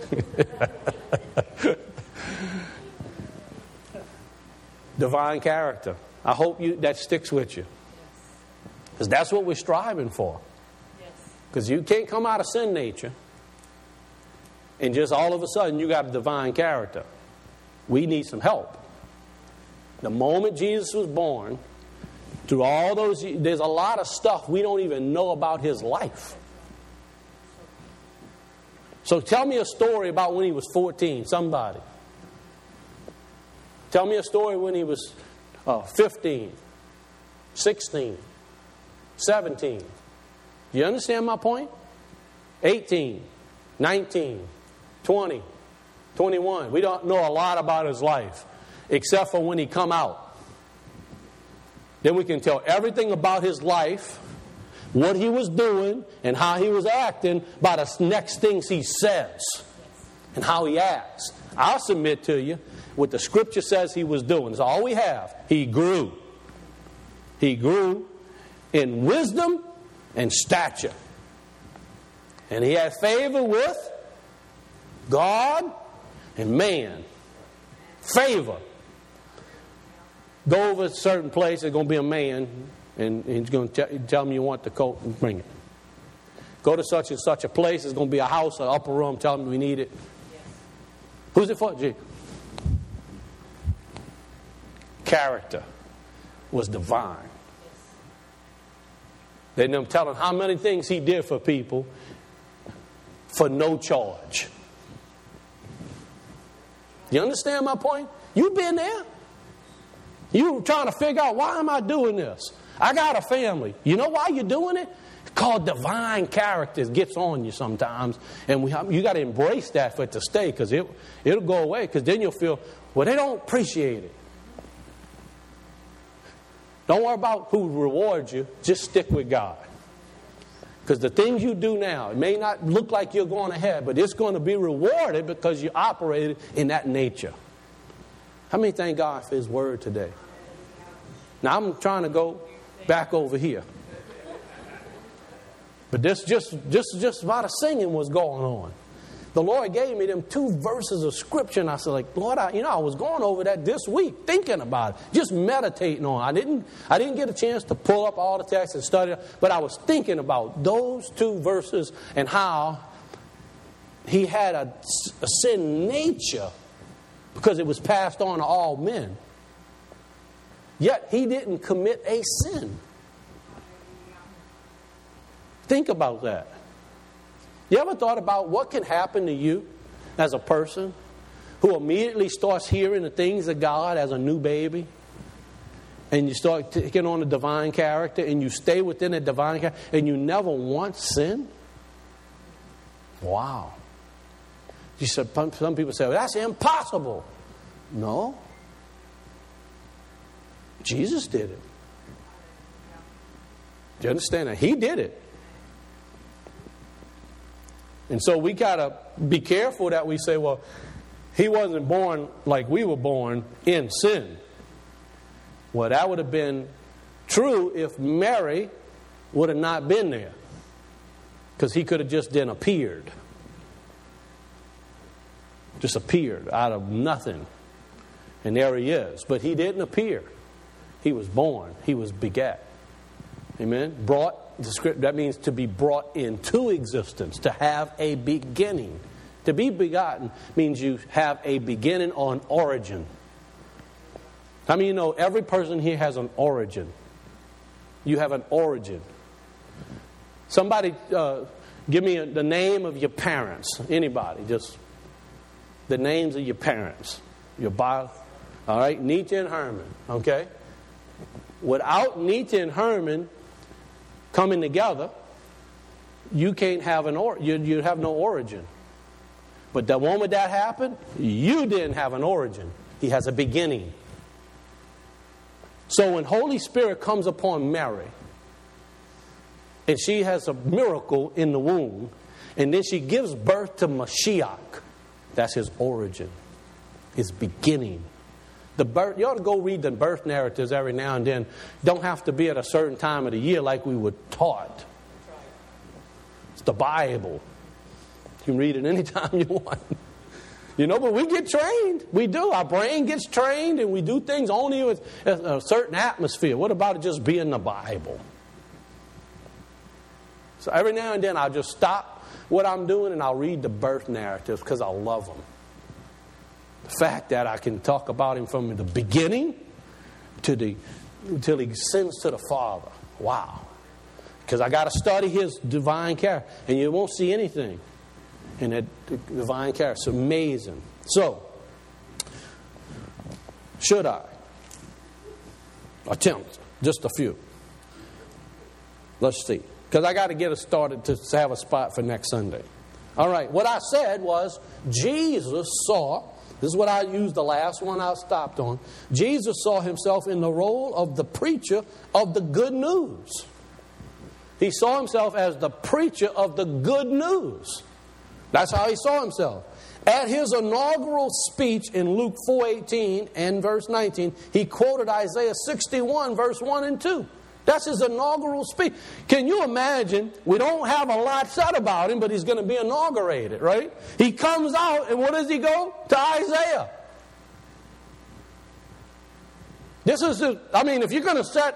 [SPEAKER 1] Divine character. I hope you that sticks with you. Because that's what we're striving for. Because you can't come out of sin nature and just all of a sudden you got a divine character. We need some help. The moment Jesus was born, through all those, there's a lot of stuff we don't even know about his life. So tell me a story about when he was fourteen, somebody. Tell me a story when he was uh, fifteen, sixteen, seventeen. You understand my point? eighteen, nineteen, twenty, twenty-one. We don't know a lot about his life, except for when he come out. Then we can tell everything about his life, what he was doing, and how he was acting by the next things he says and how he acts. I'll submit to you what the Scripture says he was doing. It's all we have. He grew. He grew in wisdom and stature. And he had favor with God and man. Favor. Go over a certain place, there's going to be a man And he's going to t- tell him you want the coat and bring it. Go to such and such a place. There's going to be a house, an upper room. Tell them we need it. Yes. Who's it for? Gee. Character was divine. They didn't tell him how many things he did for people for no charge. You understand my point? You've been there. You were trying to figure out, why am I doing this? I got a family. You know why you're doing it? It's called divine character. It gets on you sometimes. And we, you got to embrace that for it to stay, because it, it'll go away. Because then you'll feel, well, they don't appreciate it. Don't worry about who rewards you. Just stick with God. Because the things you do now, it may not look like you're going ahead, but it's going to be rewarded because you operated in that nature. How many thank God for His Word today? Now I'm trying to go back over here. But this just, just, just about a singing was going on. The Lord gave me them two verses of Scripture, and I said, like, Lord, I, you know, I was going over that this week, thinking about it, just meditating on it. I didn't, I didn't get a chance to pull up all the texts and study it, but I was thinking about those two verses and how He had a, a sin nature because it was passed on to all men. Yet He didn't commit a sin. Think about that. You ever thought about what can happen to you as a person who immediately starts hearing the things of God as a new baby? And you start taking on the divine character and you stay within the divine character and you never once sin? Wow. You said, some people say, well, that's impossible. No. Jesus did it. Do you understand that? He did it. And so we got to be careful that we say, well, He wasn't born like we were born in sin. Well, that would have been true if Mary would have not been there. Because He could have just then appeared. Just appeared out of nothing. And there He is. But He didn't appear. He was born. He was begat. Amen? Brought. The script, that means to be brought into existence, to have a beginning. To be begotten means you have a beginning or an origin. How many of you know every person here has an origin? You have an origin. Somebody uh, give me a, the name of your parents. Anybody, just the names of your parents. Your bio, all right, Nietzsche and Herman. Okay. Without Nietzsche and Herman coming together, you can't have an or you you have no origin. But the moment that happened, you didn't have an origin. He has a beginning. So when Holy Spirit comes upon Mary, and she has a miracle in the womb, and then she gives birth to Mashiach, that's His origin, His beginning. The birth, you ought to go read the birth narratives every now and then. Don't have to be at a certain time of the year like we were taught. It's the Bible. You can read it anytime you want. You know, but we get trained. We do. Our brain gets trained and we do things only with a certain atmosphere. What about it just being the Bible? So every now and then I'll just stop what I'm doing and I'll read the birth narratives because I love them. The fact that I can talk about Him from the beginning to the until He sends to the Father. Wow. Because I got to study His divine character. And you won't see anything in that divine character. It's amazing. So, should I attempt just a few? Let's see. Because I got to get us started to have a spot for next Sunday. All right. What I said was Jesus saw. This is what I used the last one I stopped on. Jesus saw Himself in the role of the preacher of the good news. He saw Himself as the preacher of the good news. That's how He saw Himself. At His inaugural speech in Luke four eighteen and verse nineteen, He quoted Isaiah sixty-one verse one and two. That's His inaugural speech. Can you imagine? We don't have a lot said about Him, but He's going to be inaugurated, right? He comes out, and what does He go? To Isaiah. This is, the, I mean, if you're going to set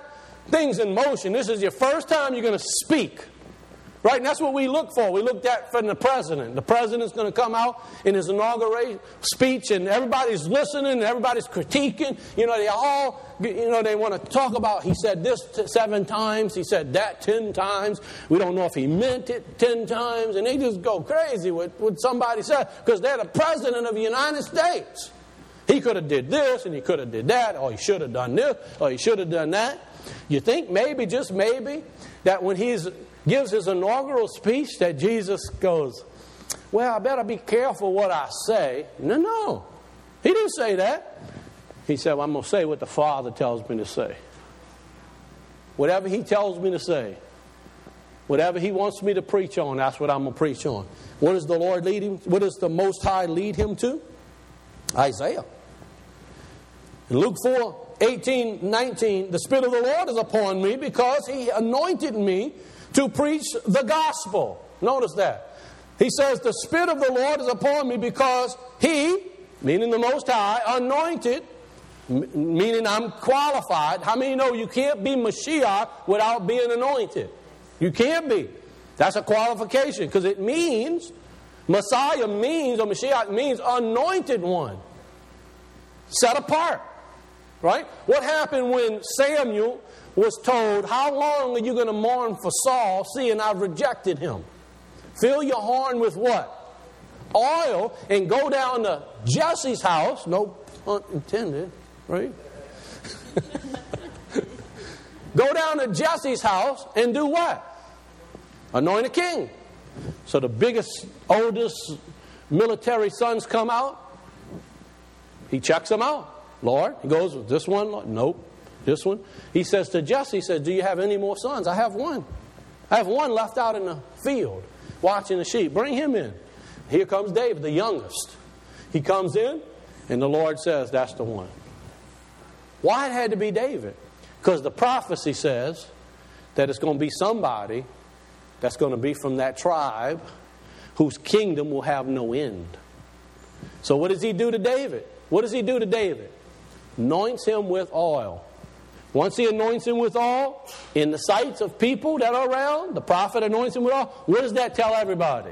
[SPEAKER 1] things in motion. This is your first time you're going to speak. Right? And that's what we look for. We looked at from the president. The president's going to come out in his inauguration speech, and everybody's listening, and everybody's critiquing. You know, they all, you know, they want to talk about, he said this t- seven times, he said that ten times. We don't know if he meant it ten times, and they just go crazy with what somebody said because they're the president of the United States. He could have did this, and he could have did that, or he should have done this, or he should have done that. You think maybe, just maybe, that when he's gives his inaugural speech that Jesus goes, well, I better be careful what I say. No, no. He didn't say that. He said, well, I'm going to say what the Father tells me to say. Whatever He tells me to say. Whatever He wants me to preach on, that's what I'm going to preach on. What does the Lord lead him? What does the Most High lead him to? Isaiah. In Luke four, eighteen, nineteen, the Spirit of the Lord is upon me because He anointed me to preach the gospel. Notice that. He says, the Spirit of the Lord is upon me because He, meaning the Most High, anointed, m- meaning I'm qualified. How many know you can't be Mashiach without being anointed? You can't be. That's a qualification because it means, Messiah means, or Mashiach means anointed one. Set apart. Right? What happened when Samuel was told, how long are you going to mourn for Saul, seeing I've rejected him? Fill your horn with what? Oil, and go down to Jesse's house. No pun intended, right? Go down to Jesse's house and do what? Anoint a king. So the biggest, oldest military sons come out. He checks them out. Lord, he goes, this one? Lord? Nope. This one. He says to Jesse, he says, do you have any more sons? I have one. I have one left out in the field watching the sheep. Bring him in. Here comes David, the youngest. He comes in, and the Lord says, that's the one. Why it had to be David? Because the prophecy says that it's going to be somebody that's going to be from that tribe whose kingdom will have no end. So what does he do to David? What does he do to David? Anoints him with oil. Once he anoints him with oil, in the sights of people that are around, the prophet anoints him with oil. What does that tell everybody?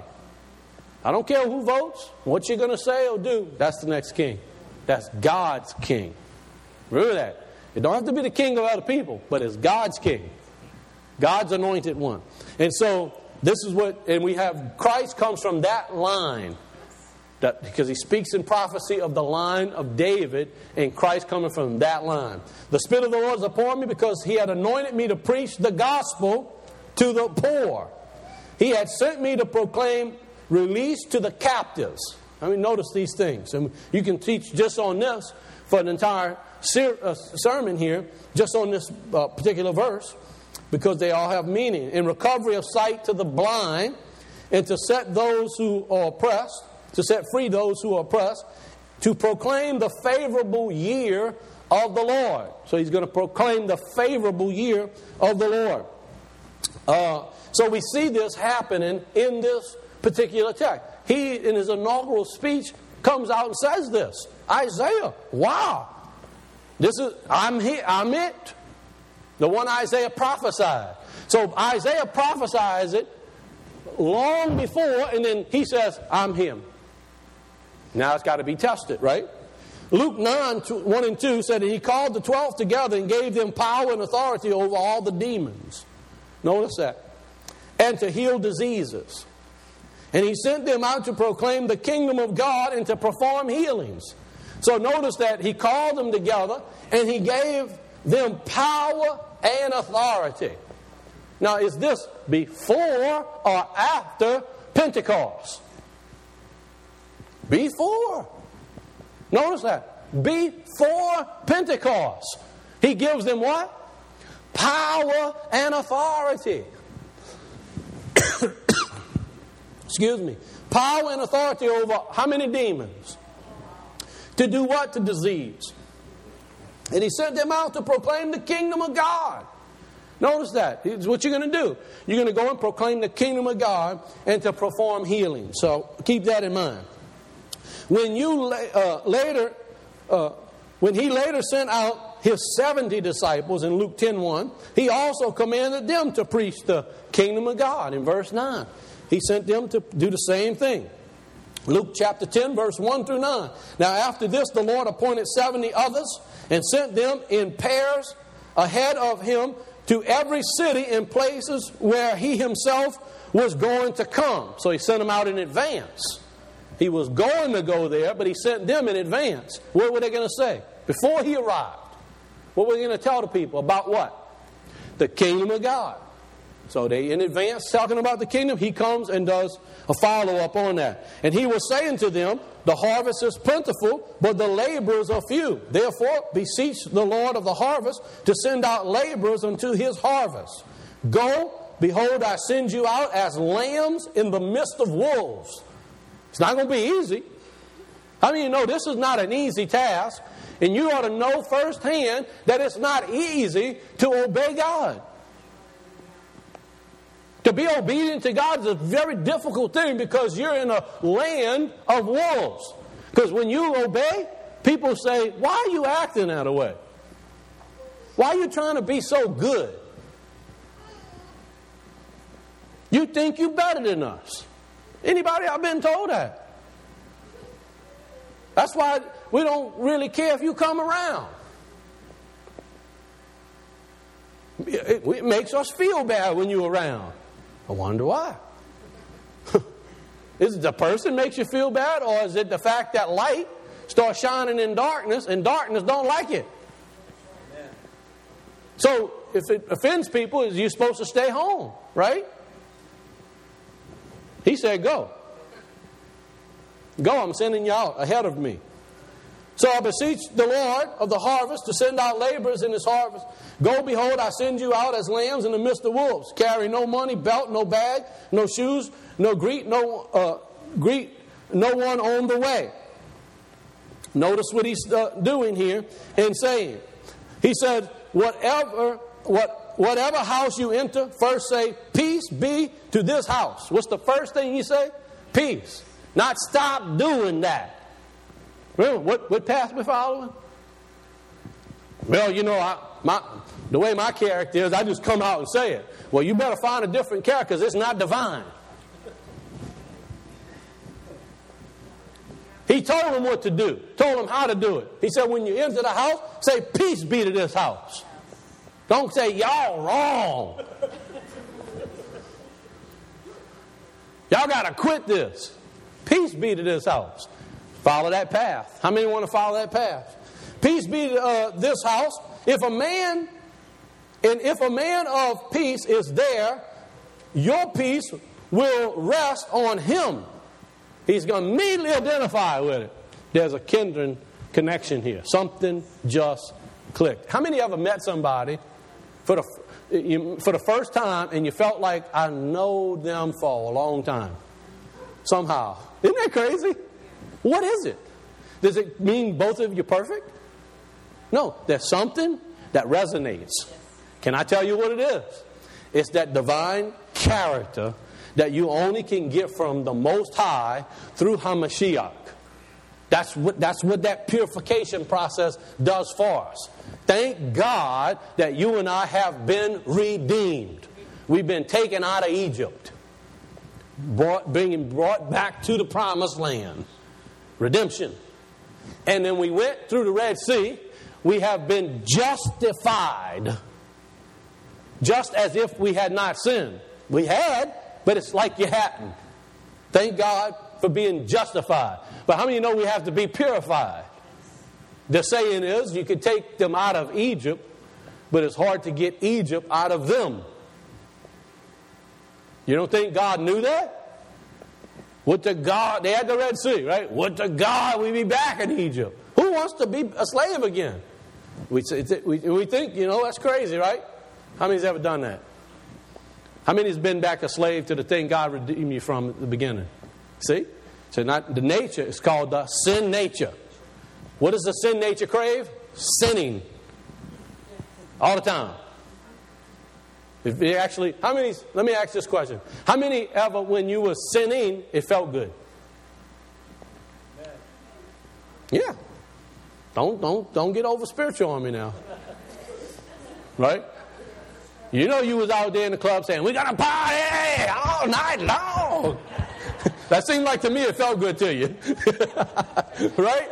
[SPEAKER 1] I don't care who votes, what you're going to say or do, that's the next king. That's God's king. Remember that. It don't have to be the king of other people, but it's God's king. God's anointed one. And so, this is what, and we have, Christ comes from that line. That, because he speaks in prophecy of the line of David, and Christ coming from that line. The Spirit of the Lord is upon me because He had anointed me to preach the gospel to the poor. He had sent me to proclaim release to the captives. I mean, notice these things. And you can teach just on this for an entire ser- uh, sermon here, just on this uh, particular verse, because they all have meaning. In recovery of sight to the blind, and to set those who are oppressed, to set free those who are oppressed, to proclaim the favorable year of the Lord. So he's going to proclaim the favorable year of the Lord. Uh, so we see this happening in this particular text. He, in his inaugural speech, comes out and says this. Isaiah, wow. This is, I'm here, I'm it. The one Isaiah prophesied. So Isaiah prophesies it long before, and then he says, I'm him. Now it's got to be tested, right? Luke nine, one and two said that he called the twelve together and gave them power and authority over all the demons. Notice that. And to heal diseases. And he sent them out to proclaim the kingdom of God and to perform healings. So notice that he called them together and he gave them power and authority. Now, is this before or after Pentecost? Before. Notice that. Before Pentecost. He gives them what? Power and authority. Excuse me. Power and authority over how many demons? To do what to disease? And he sent them out to proclaim the kingdom of God. Notice that. It's what you're going to do. You're going to go and proclaim the kingdom of God and to perform healing. So keep that in mind. When you uh, later, uh, when he later sent out his seventy disciples in Luke ten one, he also commanded them to preach the kingdom of God in verse nine. He sent them to do the same thing. Luke chapter ten, verse one through nine. Now after this, the Lord appointed seventy others and sent them in pairs ahead of him to every city and places where he himself was going to come. So he sent them out in advance. He was going to go there, but he sent them in advance. What were they going to say? Before he arrived, what were they going to tell the people about what? The kingdom of God. So they in advance talking about the kingdom. He comes and does a follow-up on that. And he was saying to them, the harvest is plentiful, but the laborers are few. Therefore, beseech the Lord of the harvest to send out laborers unto his harvest. Go, behold, I send you out as lambs in the midst of wolves. It's not going to be easy. How many of you know this is not an easy task? And you ought to know firsthand that it's not easy to obey God. To be obedient to God is a very difficult thing because you're in a land of wolves. Because when you obey, people say, why are you acting that way? Why are you trying to be so good? You think you're better than us. Anybody I've been told that? That's why we don't really care if you come around. It, it makes us feel bad when you're around. I wonder why. Is it the person makes you feel bad, or is it the fact that light starts shining in darkness and darkness don't like it? Amen. So if it offends people, you're supposed to stay home, right? He said, go. Go, I'm sending you out ahead of me. So I beseech the Lord of the harvest to send out laborers in his harvest. Go, behold, I send you out as lambs in the midst of wolves. Carry no money, belt, no bag, no shoes, no greet, no uh, greet no one on the way. Notice what he's uh, doing here and saying. He said, whatever, what, whatever house you enter, first say, peace be to this house. What's the first thing you say? Peace. Not stop doing that. Well, what, what path we following? Well, you know, I, my, the way my character is, I just come out and say it. Well, you better find a different character because it's not divine. He told them what to do, told them how to do it. He said, when you enter the house, say, peace be to this house. Don't say, y'all wrong. Y'all got to quit this. Peace be to this house. Follow that path. How many want to follow that path? Peace be to uh, this house. If a man, and if a man of peace is there, your peace will rest on him. He's going to immediately identify with it. There's a kindred connection here. Something just clicked. How many of you ever met somebody for the you, for the first time and you felt like, I know them for a long time? Somehow. Isn't that crazy? What is it? Does it mean both of you are perfect? No, there's something that resonates. Can I tell you what it is? It's that divine character that you only can get from the Most High through HaMashiach. That's what, that's what that purification process does for us. Thank God that you and I have been redeemed. We've been taken out of Egypt, brought, being brought back to the promised land. Redemption. And then we went through the Red Sea. We have been justified. Just as if we had not sinned. We had, but it's like you hadn't. Thank God for being justified. But how many know we have to be purified? The saying is, you can take them out of Egypt, but it's hard to get Egypt out of them. You don't think God knew that? Would to God, they had the Red Sea, right? Would to God we be back in Egypt. Who wants to be a slave again? We, we, we think, you know, that's crazy, right? How many's ever done that? How many's been back a slave to the thing God redeemed you from at the beginning? See? So not the nature, it's called the sin nature. What does the sin nature crave? Sinning. All the time. If you actually, how many, let me ask this question. How many ever, when you were sinning, it felt good? Yeah. Don't, don't, don't get over spiritual on me now. Right? You know you was out there in the club saying, we're going to party all night long. That seemed like to me it felt good to you. Right?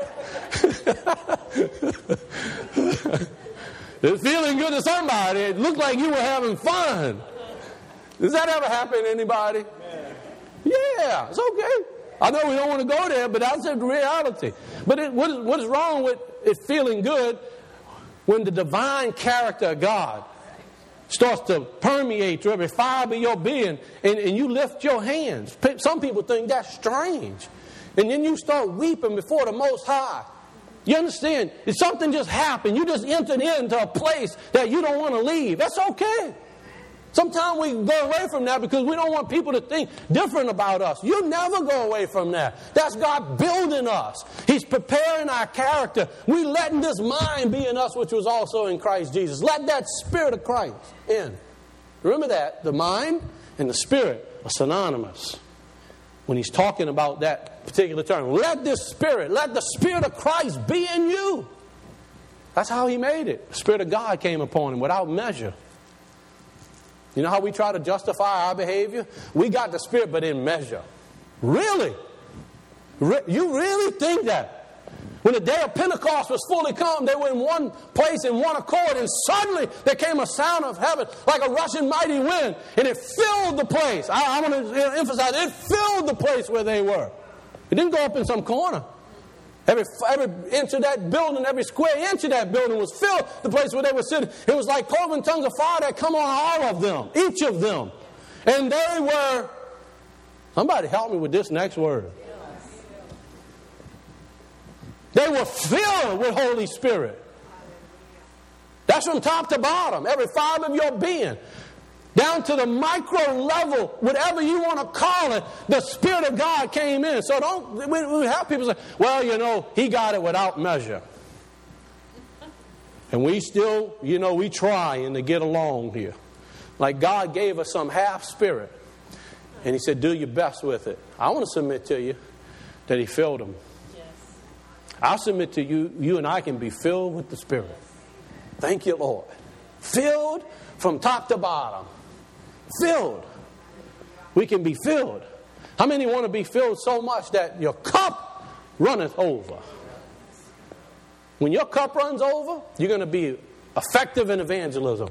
[SPEAKER 1] It's feeling good to somebody. It looked like you were having fun. Does that ever happen to anybody? Yeah, it's okay. I know we don't want to go there, but that's the reality. But it, what, is, what is wrong with it feeling good when the divine character of God starts to permeate through every fiber of your being, and, and you lift your hands? Some people think that's strange. And then you start weeping before the Most High. You understand? If something just happened, you just entered into a place that you don't want to leave. That's okay. Sometimes we go away from that because we don't want people to think different about us. You never go away from that. That's God building us. He's preparing our character. We letting this mind be in us, which was also in Christ Jesus. Let that Spirit of Christ in. Remember that. The mind and the Spirit are synonymous when he's talking about that particular term. Let this Spirit, let the Spirit of Christ be in you. That's how he made it. The Spirit of God came upon him without measure. You know how we try to justify our behavior? We got the Spirit, but in measure. Really? Re- you really think that? When the day of Pentecost was fully come, they were in one place in one accord, and suddenly there came a sound of heaven like a rushing mighty wind, and it filled the place. I, I want to emphasize, it filled the place where they were. It didn't go up in some corner. Every, every inch of that building, every square inch of that building was filled. The place where they were sitting, it was like cloven tongues of fire that come on all of them, each of them. And they were, somebody help me with this next word. They were filled with Holy Spirit. That's from top to bottom, every fiber of your being. Down to the micro level, whatever you want to call it, the Spirit of God came in. So don't, we, we have people say, well, you know, he got it without measure. And we still, you know, we trying to get along here. Like God gave us some half spirit. And he said, do your best with it. I want to submit to you that he filled them. Yes. I'll submit to you, you and I can be filled with the Spirit. Thank you, Lord. Filled from top to bottom. Filled. We can be filled. How many want to be filled so much that your cup runneth over? When your cup runs over, you're going to be effective in evangelism.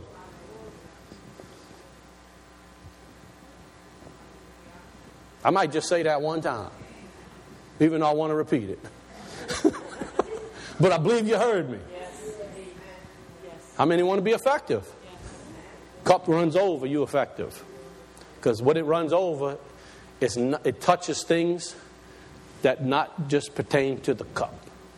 [SPEAKER 1] I might just say that one time, even though I want to repeat it. But I believe you heard me. How many want to be effective? Cup runs over, you effective. Because what it runs over, it's not, it touches things that not just pertain to the cup.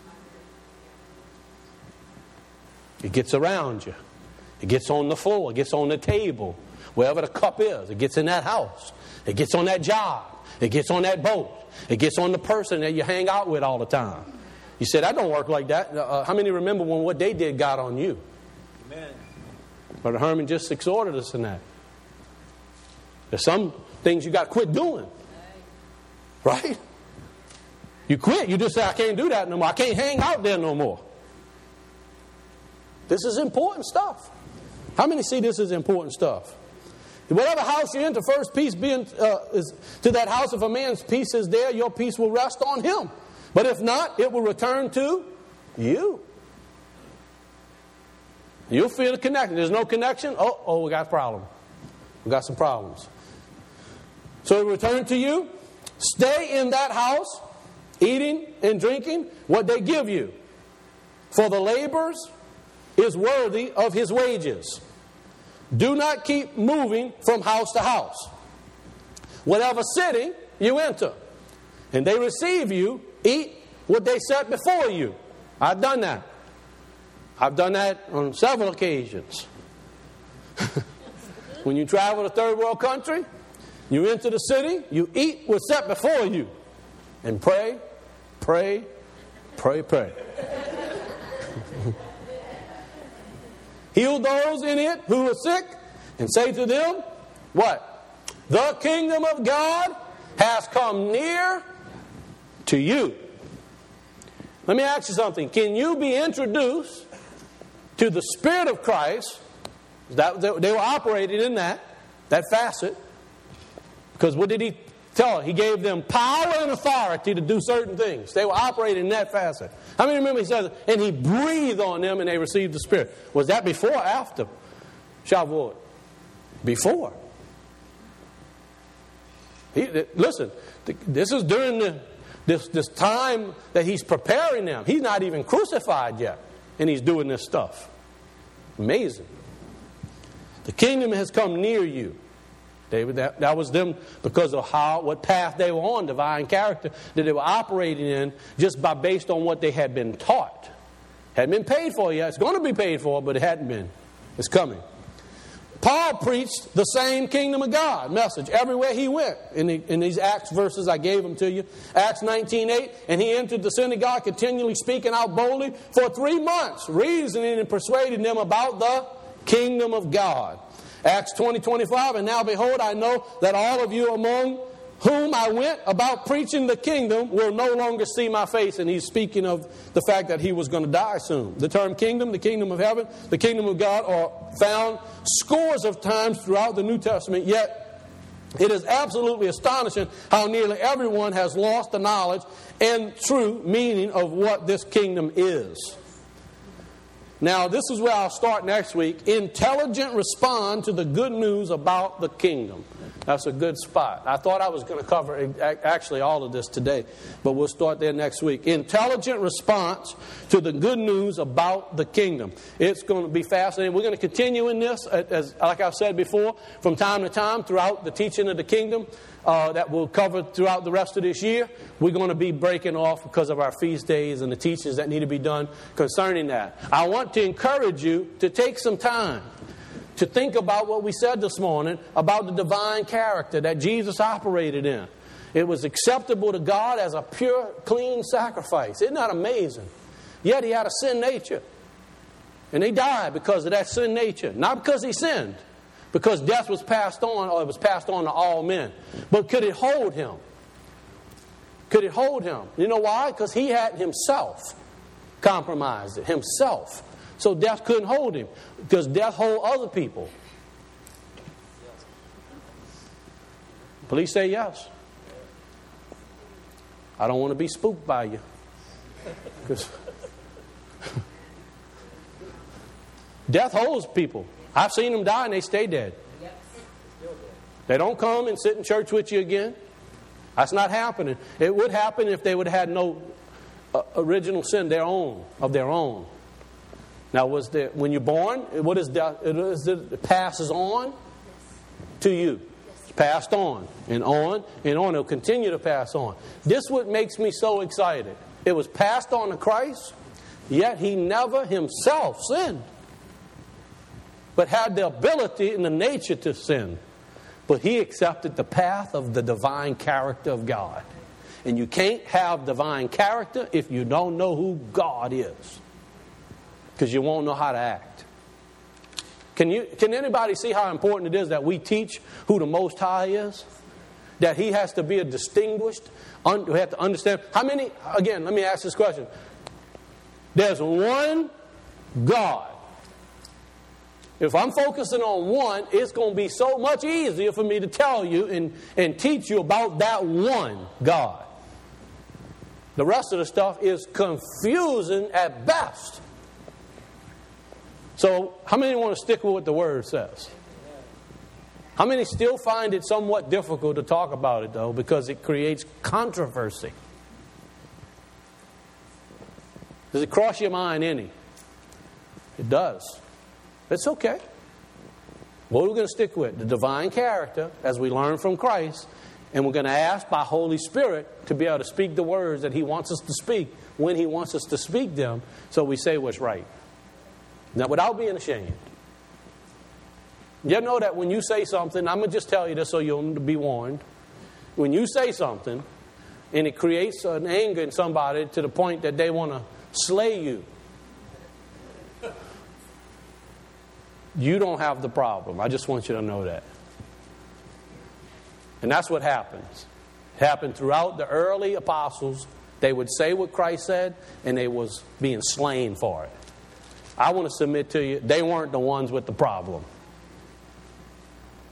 [SPEAKER 1] It gets around you. It gets on the floor. It gets on the table. Wherever the cup is, it gets in that house. It gets on that job. It gets on that boat. It gets on the person that you hang out with all the time. You say, that don't work like that. Uh, how many remember when what they did got on you? Amen. Brother Herman just exhorted us in that. There's some things you got to quit doing. Right? You quit. You just say, I can't do that no more. I can't hang out there no more. This is important stuff. How many see this as important stuff? Whatever house you enter, first peace being uh, is to that house. If a man's peace is there, your peace will rest on him. But if not, it will return to you. You'll feel the connection. There's no connection. Oh, oh, we got a problem. We got some problems. So it will return to you. Stay in that house, eating and drinking what they give you. For the laborers is worthy of his wages. Do not keep moving from house to house. Whatever city you enter, and they receive you, eat what they set before you. I've done that. I've done that on several occasions. When you travel to third world country, you enter the city, you eat what's set before you. And pray, pray, pray, pray. Heal those in it who are sick, and say to them, what? The kingdom of God has come near to you. Let me ask you something. Can you be introduced to the Spirit of Christ That, they were operating in that, that facet. Because what did he tell them? He gave them power and authority to do certain things. They were operating in that facet. How many remember he says, and he breathed on them and they received the Spirit? Was that before or after Shavuot? Before. He, listen, this is during the, this, this time that he's preparing them. He's not even crucified yet, and he's doing this stuff. Amazing. The kingdom has come near you. David, that, that was them because of how, what path they were on, divine character that they were operating in, just by based on what they had been taught. Hadn't been paid for yet. It's going to be paid for, but it hadn't been. It's coming. Paul preached the same kingdom of God message everywhere he went. In, the, in these Acts verses, I gave them to you. Acts nineteen eight, and he entered the synagogue, continually speaking out boldly for three months, reasoning and persuading them about the kingdom of God. Acts twenty twenty-five, and now behold, I know that all of you among whom I went about preaching the kingdom will no longer see my face. And he's speaking of the fact that he was going to die soon. The term kingdom, the kingdom of heaven, the kingdom of God are found scores of times throughout the New Testament, yet it is absolutely astonishing how nearly everyone has lost the knowledge and true meaning of what this kingdom is. Now, this is where I'll start next week. Intelligent respond to the good news about the kingdom. That's a good spot. I thought I was going to cover actually all of this today, but we'll start there next week. Intelligent response to the good news about the kingdom. It's going to be fascinating. We're going to continue in this, as like I've said before, from time to time throughout the teaching of the kingdom. Uh, that we'll cover throughout the rest of this year. We're going to be breaking off because of our feast days and the teachings that need to be done concerning that. I want to encourage you to take some time to think about what we said this morning about the divine character that Jesus operated in. It was acceptable to God as a pure, clean sacrifice. Isn't that amazing? Yet he had a sin nature. And he died because of that sin nature. Not because he sinned. Because death was passed on, or it was passed on to all men. But could it hold him? Could it hold him? You know why? Because he had himself compromised it. Himself. So death couldn't hold him. Because death hold other people. Police say yes. I don't want to be spooked by you. Because death holds people. I've seen them die and they stay dead. They don't come and sit in church with you again. That's not happening. It would happen if they would have had no uh, original sin, their own, of their own. Now, was there, when you're born, what is death? It, is, it passes on to you. It's passed on and on and on. It'll continue to pass on. This is what makes me so excited. It was passed on to Christ, yet he never himself sinned, but had the ability and the nature to sin. But he accepted the path of the divine character of God. And you can't have divine character if you don't know who God is. Because you won't know how to act. Can you? Can anybody see how important it is that we teach who the Most High is? That he has to be a distinguished, un, we have to understand. How many, again, let me ask this question. There's one God. If I'm focusing on one, it's going to be so much easier for me to tell you and, and teach you about that one God. The rest of the stuff is confusing at best. So, how many want to stick with what the Word says? How many still find it somewhat difficult to talk about it, though, because it creates controversy? Does it cross your mind any? It does. It's okay. What are we going to stick with? The divine character, as we learn from Christ, and we're going to ask by Holy Spirit to be able to speak the words that he wants us to speak when he wants us to speak them, so we say what's right. Now, without being ashamed. You know that when you say something, I'm going to just tell you this so you'll be warned. When you say something, and it creates an anger in somebody to the point that they want to slay you, you don't have the problem. I just want you to know that. And that's what happens. It happened throughout the early apostles. They would say what Christ said, and they was being slain for it. I want to submit to you, they weren't the ones with the problem.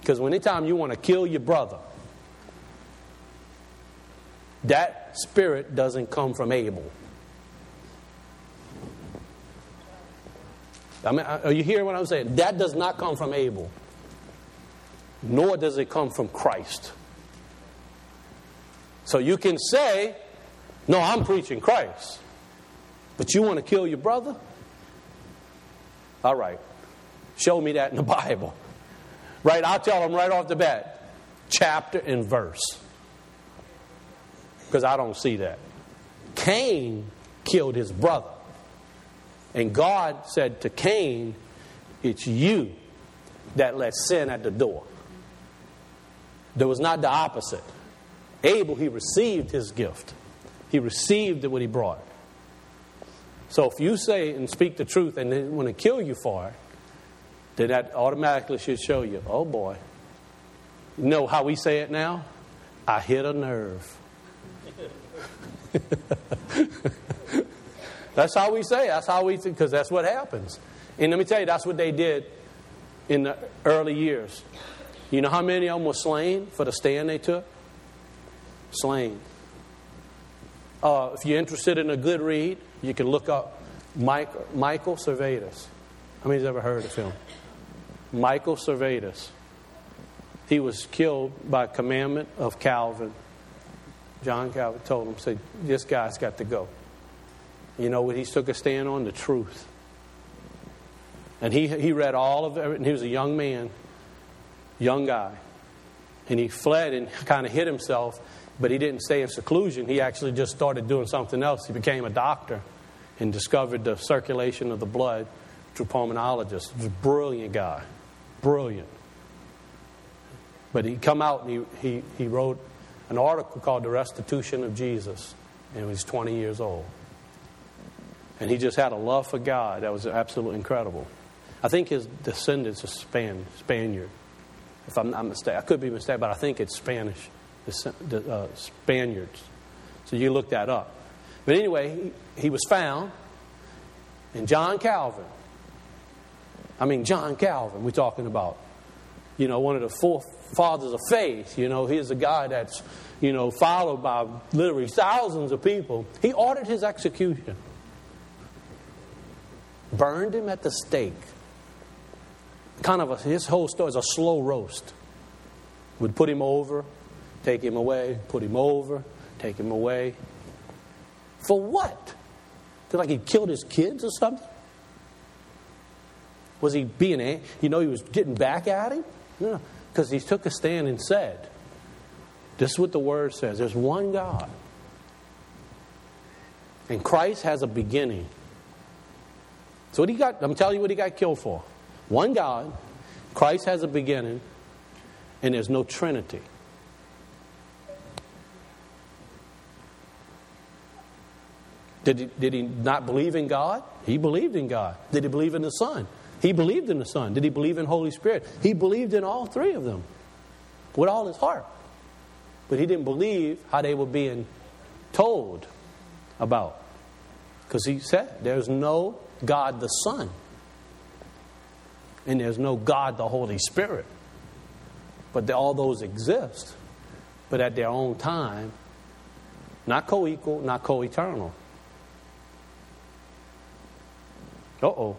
[SPEAKER 1] Because anytime you want to kill your brother, that spirit doesn't come from Abel. I mean, are you hearing what I'm saying? That does not come from Abel. Nor does it come from Christ. So you can say, no, I'm preaching Christ. But you want to kill your brother? All right. Show me that in the Bible. Right? I'll tell them right off the bat. Chapter and verse. Because I don't see that. Cain killed his brother. And God said to Cain, it's you that let sin at the door. There was not the opposite. Abel, he received his gift. He received what he brought. So if you say and speak the truth and they want to kill you for it, then that automatically should show you, oh boy. You know how we say it now? I hit a nerve. That's how we say it. That's how we think, because that's what happens. And let me tell you, that's what they did in the early years. You know how many of them were slain for the stand they took? Slain. Uh, if you're interested in a good read, you can look up Mike, Michael Servetus. How many's ever heard of him? Michael Servetus. He was killed by commandment of Calvin. John Calvin told him, said, this guy's got to go. You know what he took a stand on? The truth. And he he read all of it. And he was a young man, young guy. And he fled and kind of hid himself, but he didn't stay in seclusion. He actually just started doing something else. He became a doctor and discovered the circulation of the blood through pulmonologists. He was a brilliant guy. Brilliant. But he come out and he, he, he wrote an article called The Restitution of Jesus. And he was twenty years old. And he just had a love for God that was absolutely incredible. I think his descendants are Span, Spaniard. If I'm not mistaken. I could be mistaken, but I think it's Spanish. The uh, Spaniards. So you look that up. But anyway, he, he was found. And John Calvin. I mean, John Calvin, we're talking about. You know, one of the four fathers of faith. You know, he's a guy that's, you know, followed by literally thousands of people. He ordered his execution. Burned him at the stake. Kind of a, his whole story is a slow roast. Would put him over, take him away, put him over, take him away. For what? Like he killed his kids or something? Was he being, a, you know, he was getting back at him? No, because he took a stand and said, this is what the Word says. There's one God. And Christ has a beginning. So what he got, I'm telling you what he got killed for. One God, Christ has a beginning, and there's no Trinity. Did he, did he not believe in God? He believed in God. Did he believe in the Son? He believed in the Son. Did he believe in Holy Spirit? He believed in all three of them with all his heart. But he didn't believe how they were being told about. Because he said, there's no God the Son. And there's no God the Holy Spirit. But they, all those exist. But at their own time, not co-equal, not co-eternal. Uh-oh.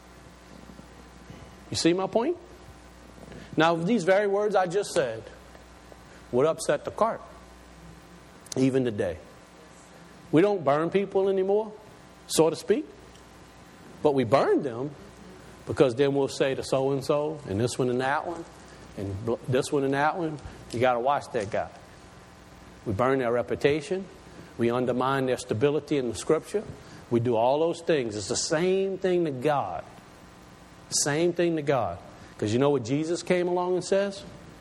[SPEAKER 1] You see my point? Now, these very words I just said would upset the cart. Even today. We don't burn people anymore, so to speak. But we burn them because then we'll say to so-and-so and this one and that one and this one and that one, you got to watch that guy. We burn their reputation. We undermine their stability in the Scripture. We do all those things. It's the same thing to God. Same thing to God. Because you know what Jesus came along and says?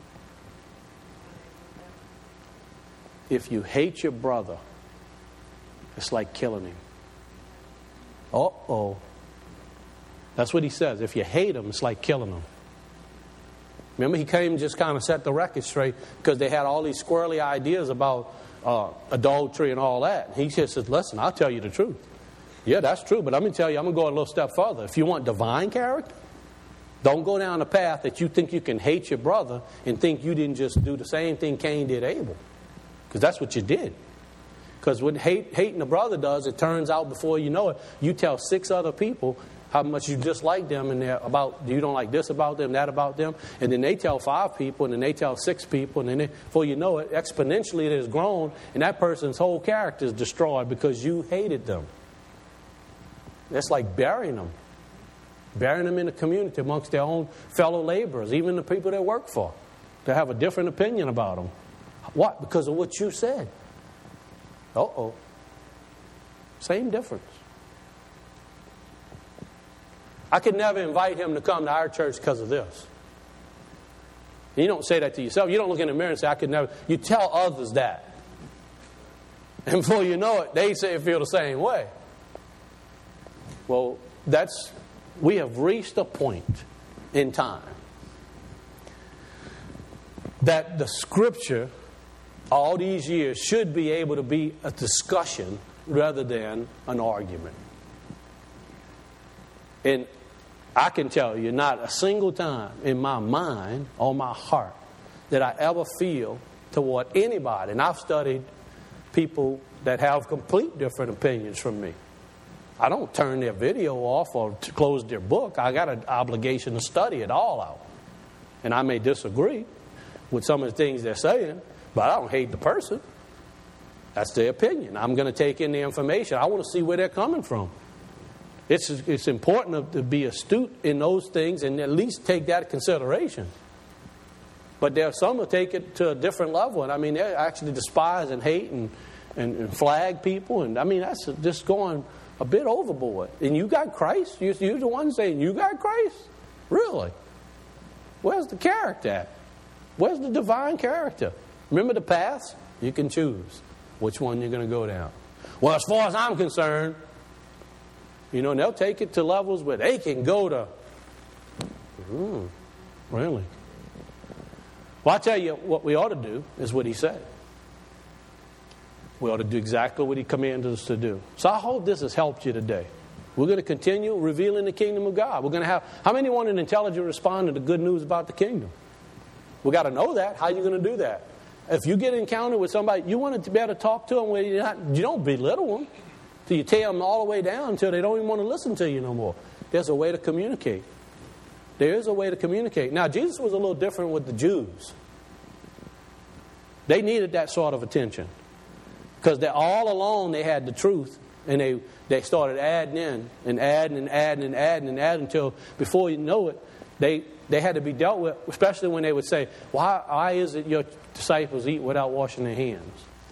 [SPEAKER 1] If you hate your brother, it's like killing him. Uh-oh. That's what he says. If you hate him, it's like killing him. Remember, he came and just kind of set the record straight because they had all these squirrely ideas about uh, adultery and all that. He just says, listen, I'll tell you the truth. Yeah, that's true, but I'm going to tell you, I'm going to go a little step further. If you want divine character, Don't go down the path that you think you can hate your brother and think you didn't just do the same thing Cain did Abel. Because that's what you did. Because what hate, hating a brother does, it turns out before you know it, you tell six other people how much you dislike them and they're about, you don't like this about them, that about them. And then they tell five people and then they tell six people. And then they, before you know it, exponentially it has grown and that person's whole character is destroyed because you hated them. That's like burying them. Burying them in the community amongst their own fellow laborers, even the people they work for. They have a different opinion about them. What? Because of what you said. Uh-oh. Same difference. I could never invite him to come to our church because of this. And you don't say that to yourself. You don't look in the mirror and say, I could never. You tell others that. And before you know it, they say feel the same way. Well, that's, we have reached a point in time that the Scripture, all these years, should be able to be a discussion rather than an argument. And I can tell you, not a single time in my mind or my heart that I ever feel toward anybody, and I've studied people that have complete different opinions from me. I don't turn their video off or close their book. I got an obligation to study it all out. And I may disagree with some of the things they're saying, but I don't hate the person. That's their opinion. I'm going to take in the information. I want to see where they're coming from. It's it's important to be astute in those things and at least take that into consideration. But there are some who take it to a different level. And I mean, they actually despise and hate and, and, and flag people. And I mean, that's just going a bit overboard. And you got Christ? You're, you're the one saying, you got Christ? Really? Where's the character at? Where's the divine character? Remember the paths? You can choose which one you're going to go down. Well, as far as I'm concerned, you know, and they'll take it to levels where they can go to, mm, really? Well, I'll tell you what we ought to do is what he said. We ought to do exactly what he commanded us to do. So I hope this has helped you today. We're going to continue revealing the kingdom of God. We're going to have, how many want an intelligent response to the good news about the kingdom? We got to know that. How are you going to do that? If you get encountered with somebody, you want to be able to talk to them where you're not, you don't belittle them. So you tear them all the way down until they don't even want to listen to you no more. There's a way to communicate. There is a way to communicate. Now, Jesus was a little different with the Jews. They needed that sort of attention. Because they're all alone, they had the truth. And they, they started adding in and adding and adding and adding and adding until before you know it, they, they had to be dealt with, especially when they would say, why, why is it your disciples eat without washing their hands?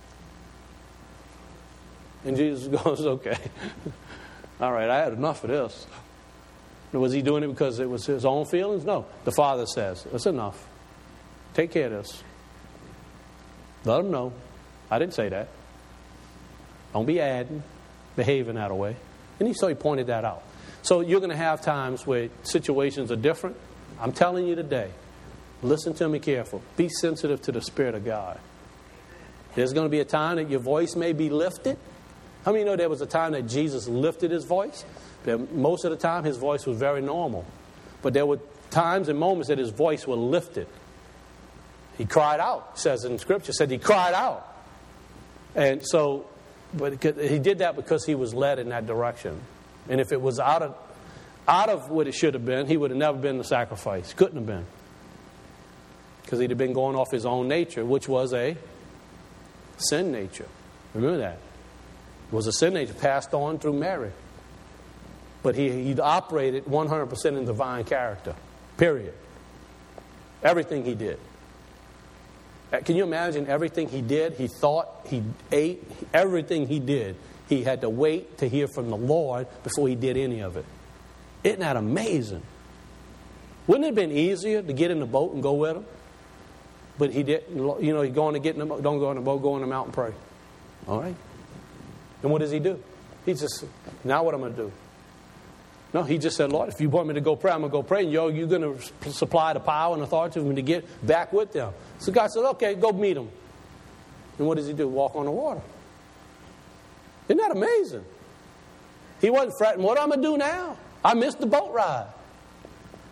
[SPEAKER 1] And Jesus goes, okay, all right, I had enough of this. Was he doing it because it was his own feelings? No. The Father says, that's enough. Take care of this. Let them know. I didn't say that. Don't be adding, behaving that way. And he, so he pointed that out. So you're going to have times where situations are different. I'm telling you today, listen to me careful. Be sensitive to the Spirit of God. There's going to be a time that your voice may be lifted. How many know there was a time that Jesus lifted his voice? Most of the time his voice was very normal. But there were times and moments that his voice was lifted. He cried out. It says in Scripture, said he cried out. And so, but he did that because he was led in that direction. And if it was out of out of what it should have been, he would have never been the sacrifice. Couldn't have been. Because he'd have been going off his own nature, which was a sin nature. Remember that. It was a sin nature passed on through Mary. But he, he operated one hundred percent in divine character. Period. Everything he did. Can you imagine everything he did? He thought, he ate, everything he did. He had to wait to hear from the Lord before he did any of it. Isn't that amazing? Wouldn't it have been easier to get in the boat and go with him? But he didn't. You know, he's going to get in the boat. Don't go in the boat. Go in the mountain and pray. All right. And what does he do? He just, now what I'm going to do? No, he just said, Lord, if you want me to go pray, I'm going to go pray. And yo, you're going to supply the power and authority for me to get back with them. So God said, okay, go meet them. And what does he do? Walk on the water. Isn't that amazing? He wasn't fretting, what am I going to do now? I missed the boat ride.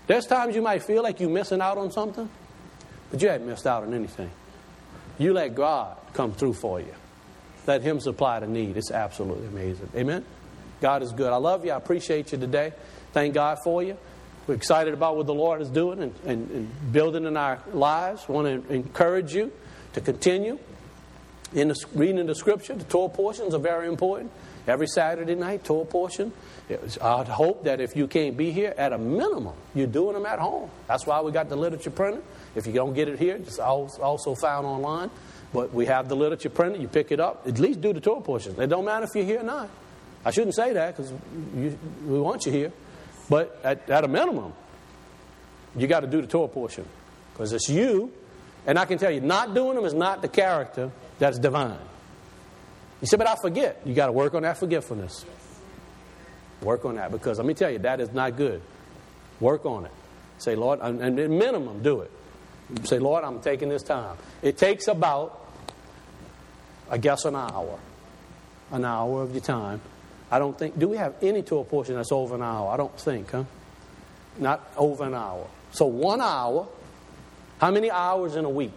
[SPEAKER 1] There's times you might feel like you're missing out on something, but you haven't missed out on anything. You let God come through for you. Let Him supply the need. It's absolutely amazing. Amen? God is good. I love you. I appreciate you today. Thank God for you. We're excited about what the Lord is doing and, and, and building in our lives. I want to encourage you to continue in the, reading the Scripture. The Torah portions are very important. Every Saturday night, Torah portion. I'd hope that if you can't be here, at a minimum, you're doing them at home. That's why we got the literature printed. If you don't get it here, it's also found online. But we have the literature printed. You pick it up. At least do the Torah portions. It don't matter if you're here or not. I shouldn't say that because we want you here. But at, at a minimum, you got to do the Torah portion. Because it's you. And I can tell you, not doing them is not the character that's divine. You say, but I forget. You got to work on that forgetfulness. Work on that. Because let me tell you, that is not good. Work on it. Say, Lord, and at minimum, do it. Say, Lord, I'm taking this time. It takes about, I guess, an hour. An hour of your time. I don't think, do we have any Torah portion that's over an hour? I don't think, huh? Not over an hour. So one hour. How many hours in a week?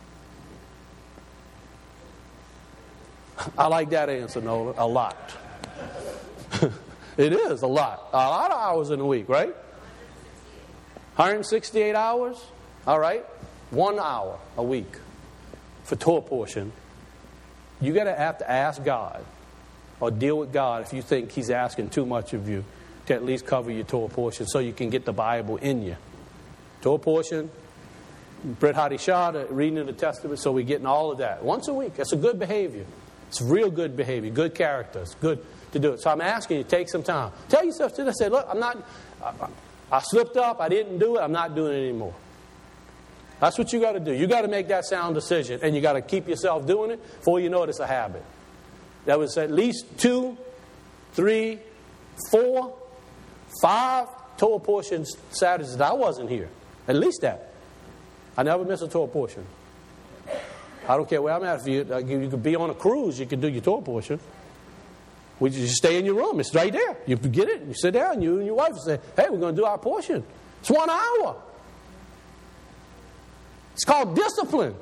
[SPEAKER 1] I like that answer, Nola. A lot. It is a lot. A lot of hours in a week, right? one hundred sixty-eight hours? All right. One hour a week for Torah portion. You got to have to ask God or deal with God if you think He's asking too much of you to at least cover your Torah portion so you can get the Bible in you. Torah portion, Brit Hadishah, reading of the Testament, so we're getting all of that. Once a week. That's a good behavior. It's real good behavior, good character. It's good to do it. So I'm asking you, take some time. Tell yourself today, say, look, I'm not, I, I slipped up, I didn't do it, I'm not doing it anymore. That's what you got to do. You got to make that sound decision, and you got to keep yourself doing it before you know it, it's a habit. That was at least two, three, four, five Torah portions Saturdays that I wasn't here. At least that. I never miss a Torah portion. I don't care where I'm at. If you, you could be on a cruise, you can do your Torah portion. We just stay in your room. It's right there. You get it. You sit down. You and your wife say, hey, we're going to do our portion. It's one hour. It's called discipline.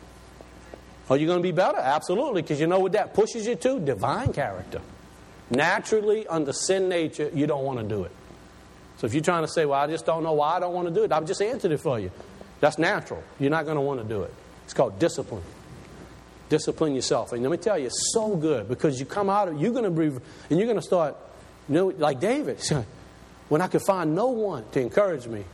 [SPEAKER 1] Are you going to be better? Absolutely. Because you know what that pushes you to? Divine character. Naturally, under sin nature, you don't want to do it. So if you're trying to say, well, I just don't know why I don't want to do it, I've just answered it for you. That's natural. You're not going to want to do it. It's called discipline. Discipline yourself. And let me tell you, it's so good because you come out of, you're going to breathe, and you're going to start, you know, like David. When I could find no one to encourage me,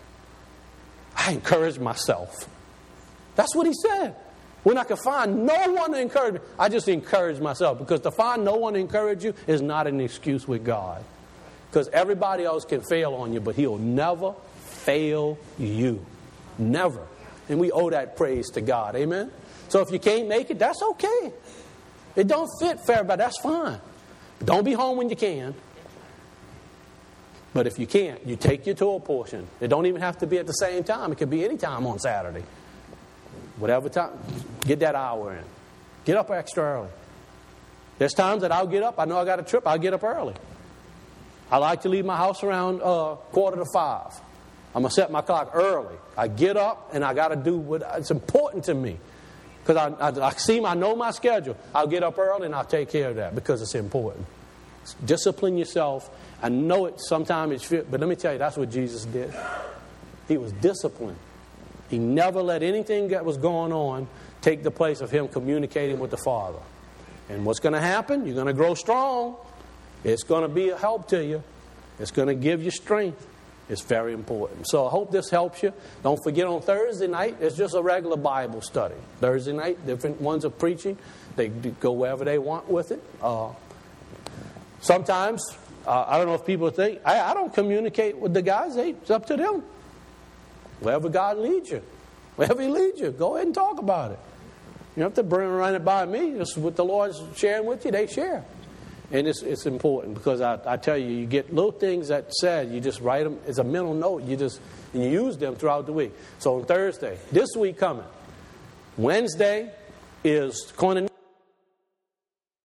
[SPEAKER 1] I encouraged myself. That's what he said. When I could find no one to encourage me, I just encouraged myself. Because to find no one to encourage you is not an excuse with God. Because everybody else can fail on you, but He'll never fail you. Never. And we owe that praise to God. Amen? So if you can't make it, that's okay. It don't fit for everybody. That's fine. Don't be home when you can. But if you can't, you take your Torah portion. It don't even have to be at the same time. It could be any time on Saturday. Whatever time. Get that hour in. Get up extra early. There's times that I'll get up. I know I got a trip. I'll get up early. I like to leave my house around uh, quarter to five. I'm going to set my clock early. I get up and I got to do what it's important to me. Because I, I, I see, I know my schedule. I'll get up early and I'll take care of that because it's important. Discipline yourself. I know it sometimes it's fit, but let me tell you, that's what Jesus did. He was disciplined. He never let anything that was going on take the place of Him communicating with the Father. And what's going to happen? You're going to grow strong. It's going to be a help to you. It's going to give you strength. It's very important. So I hope this helps you. Don't forget on Thursday night, it's just a regular Bible study. Thursday night, different ones are preaching. They go wherever they want with it. Uh, sometimes, uh, I don't know if people think, I, I don't communicate with the guys. Hey, it's up to them. Wherever God leads you. Wherever He leads you, go ahead and talk about it. You don't have to bring run it by me. Just what the Lord's sharing with you, they share. And it's it's important because I, I tell you, you get little things that said, you just write them. It's a mental note. You just and you use them throughout the week. So on Thursday, this week coming, Wednesday is Koinonia.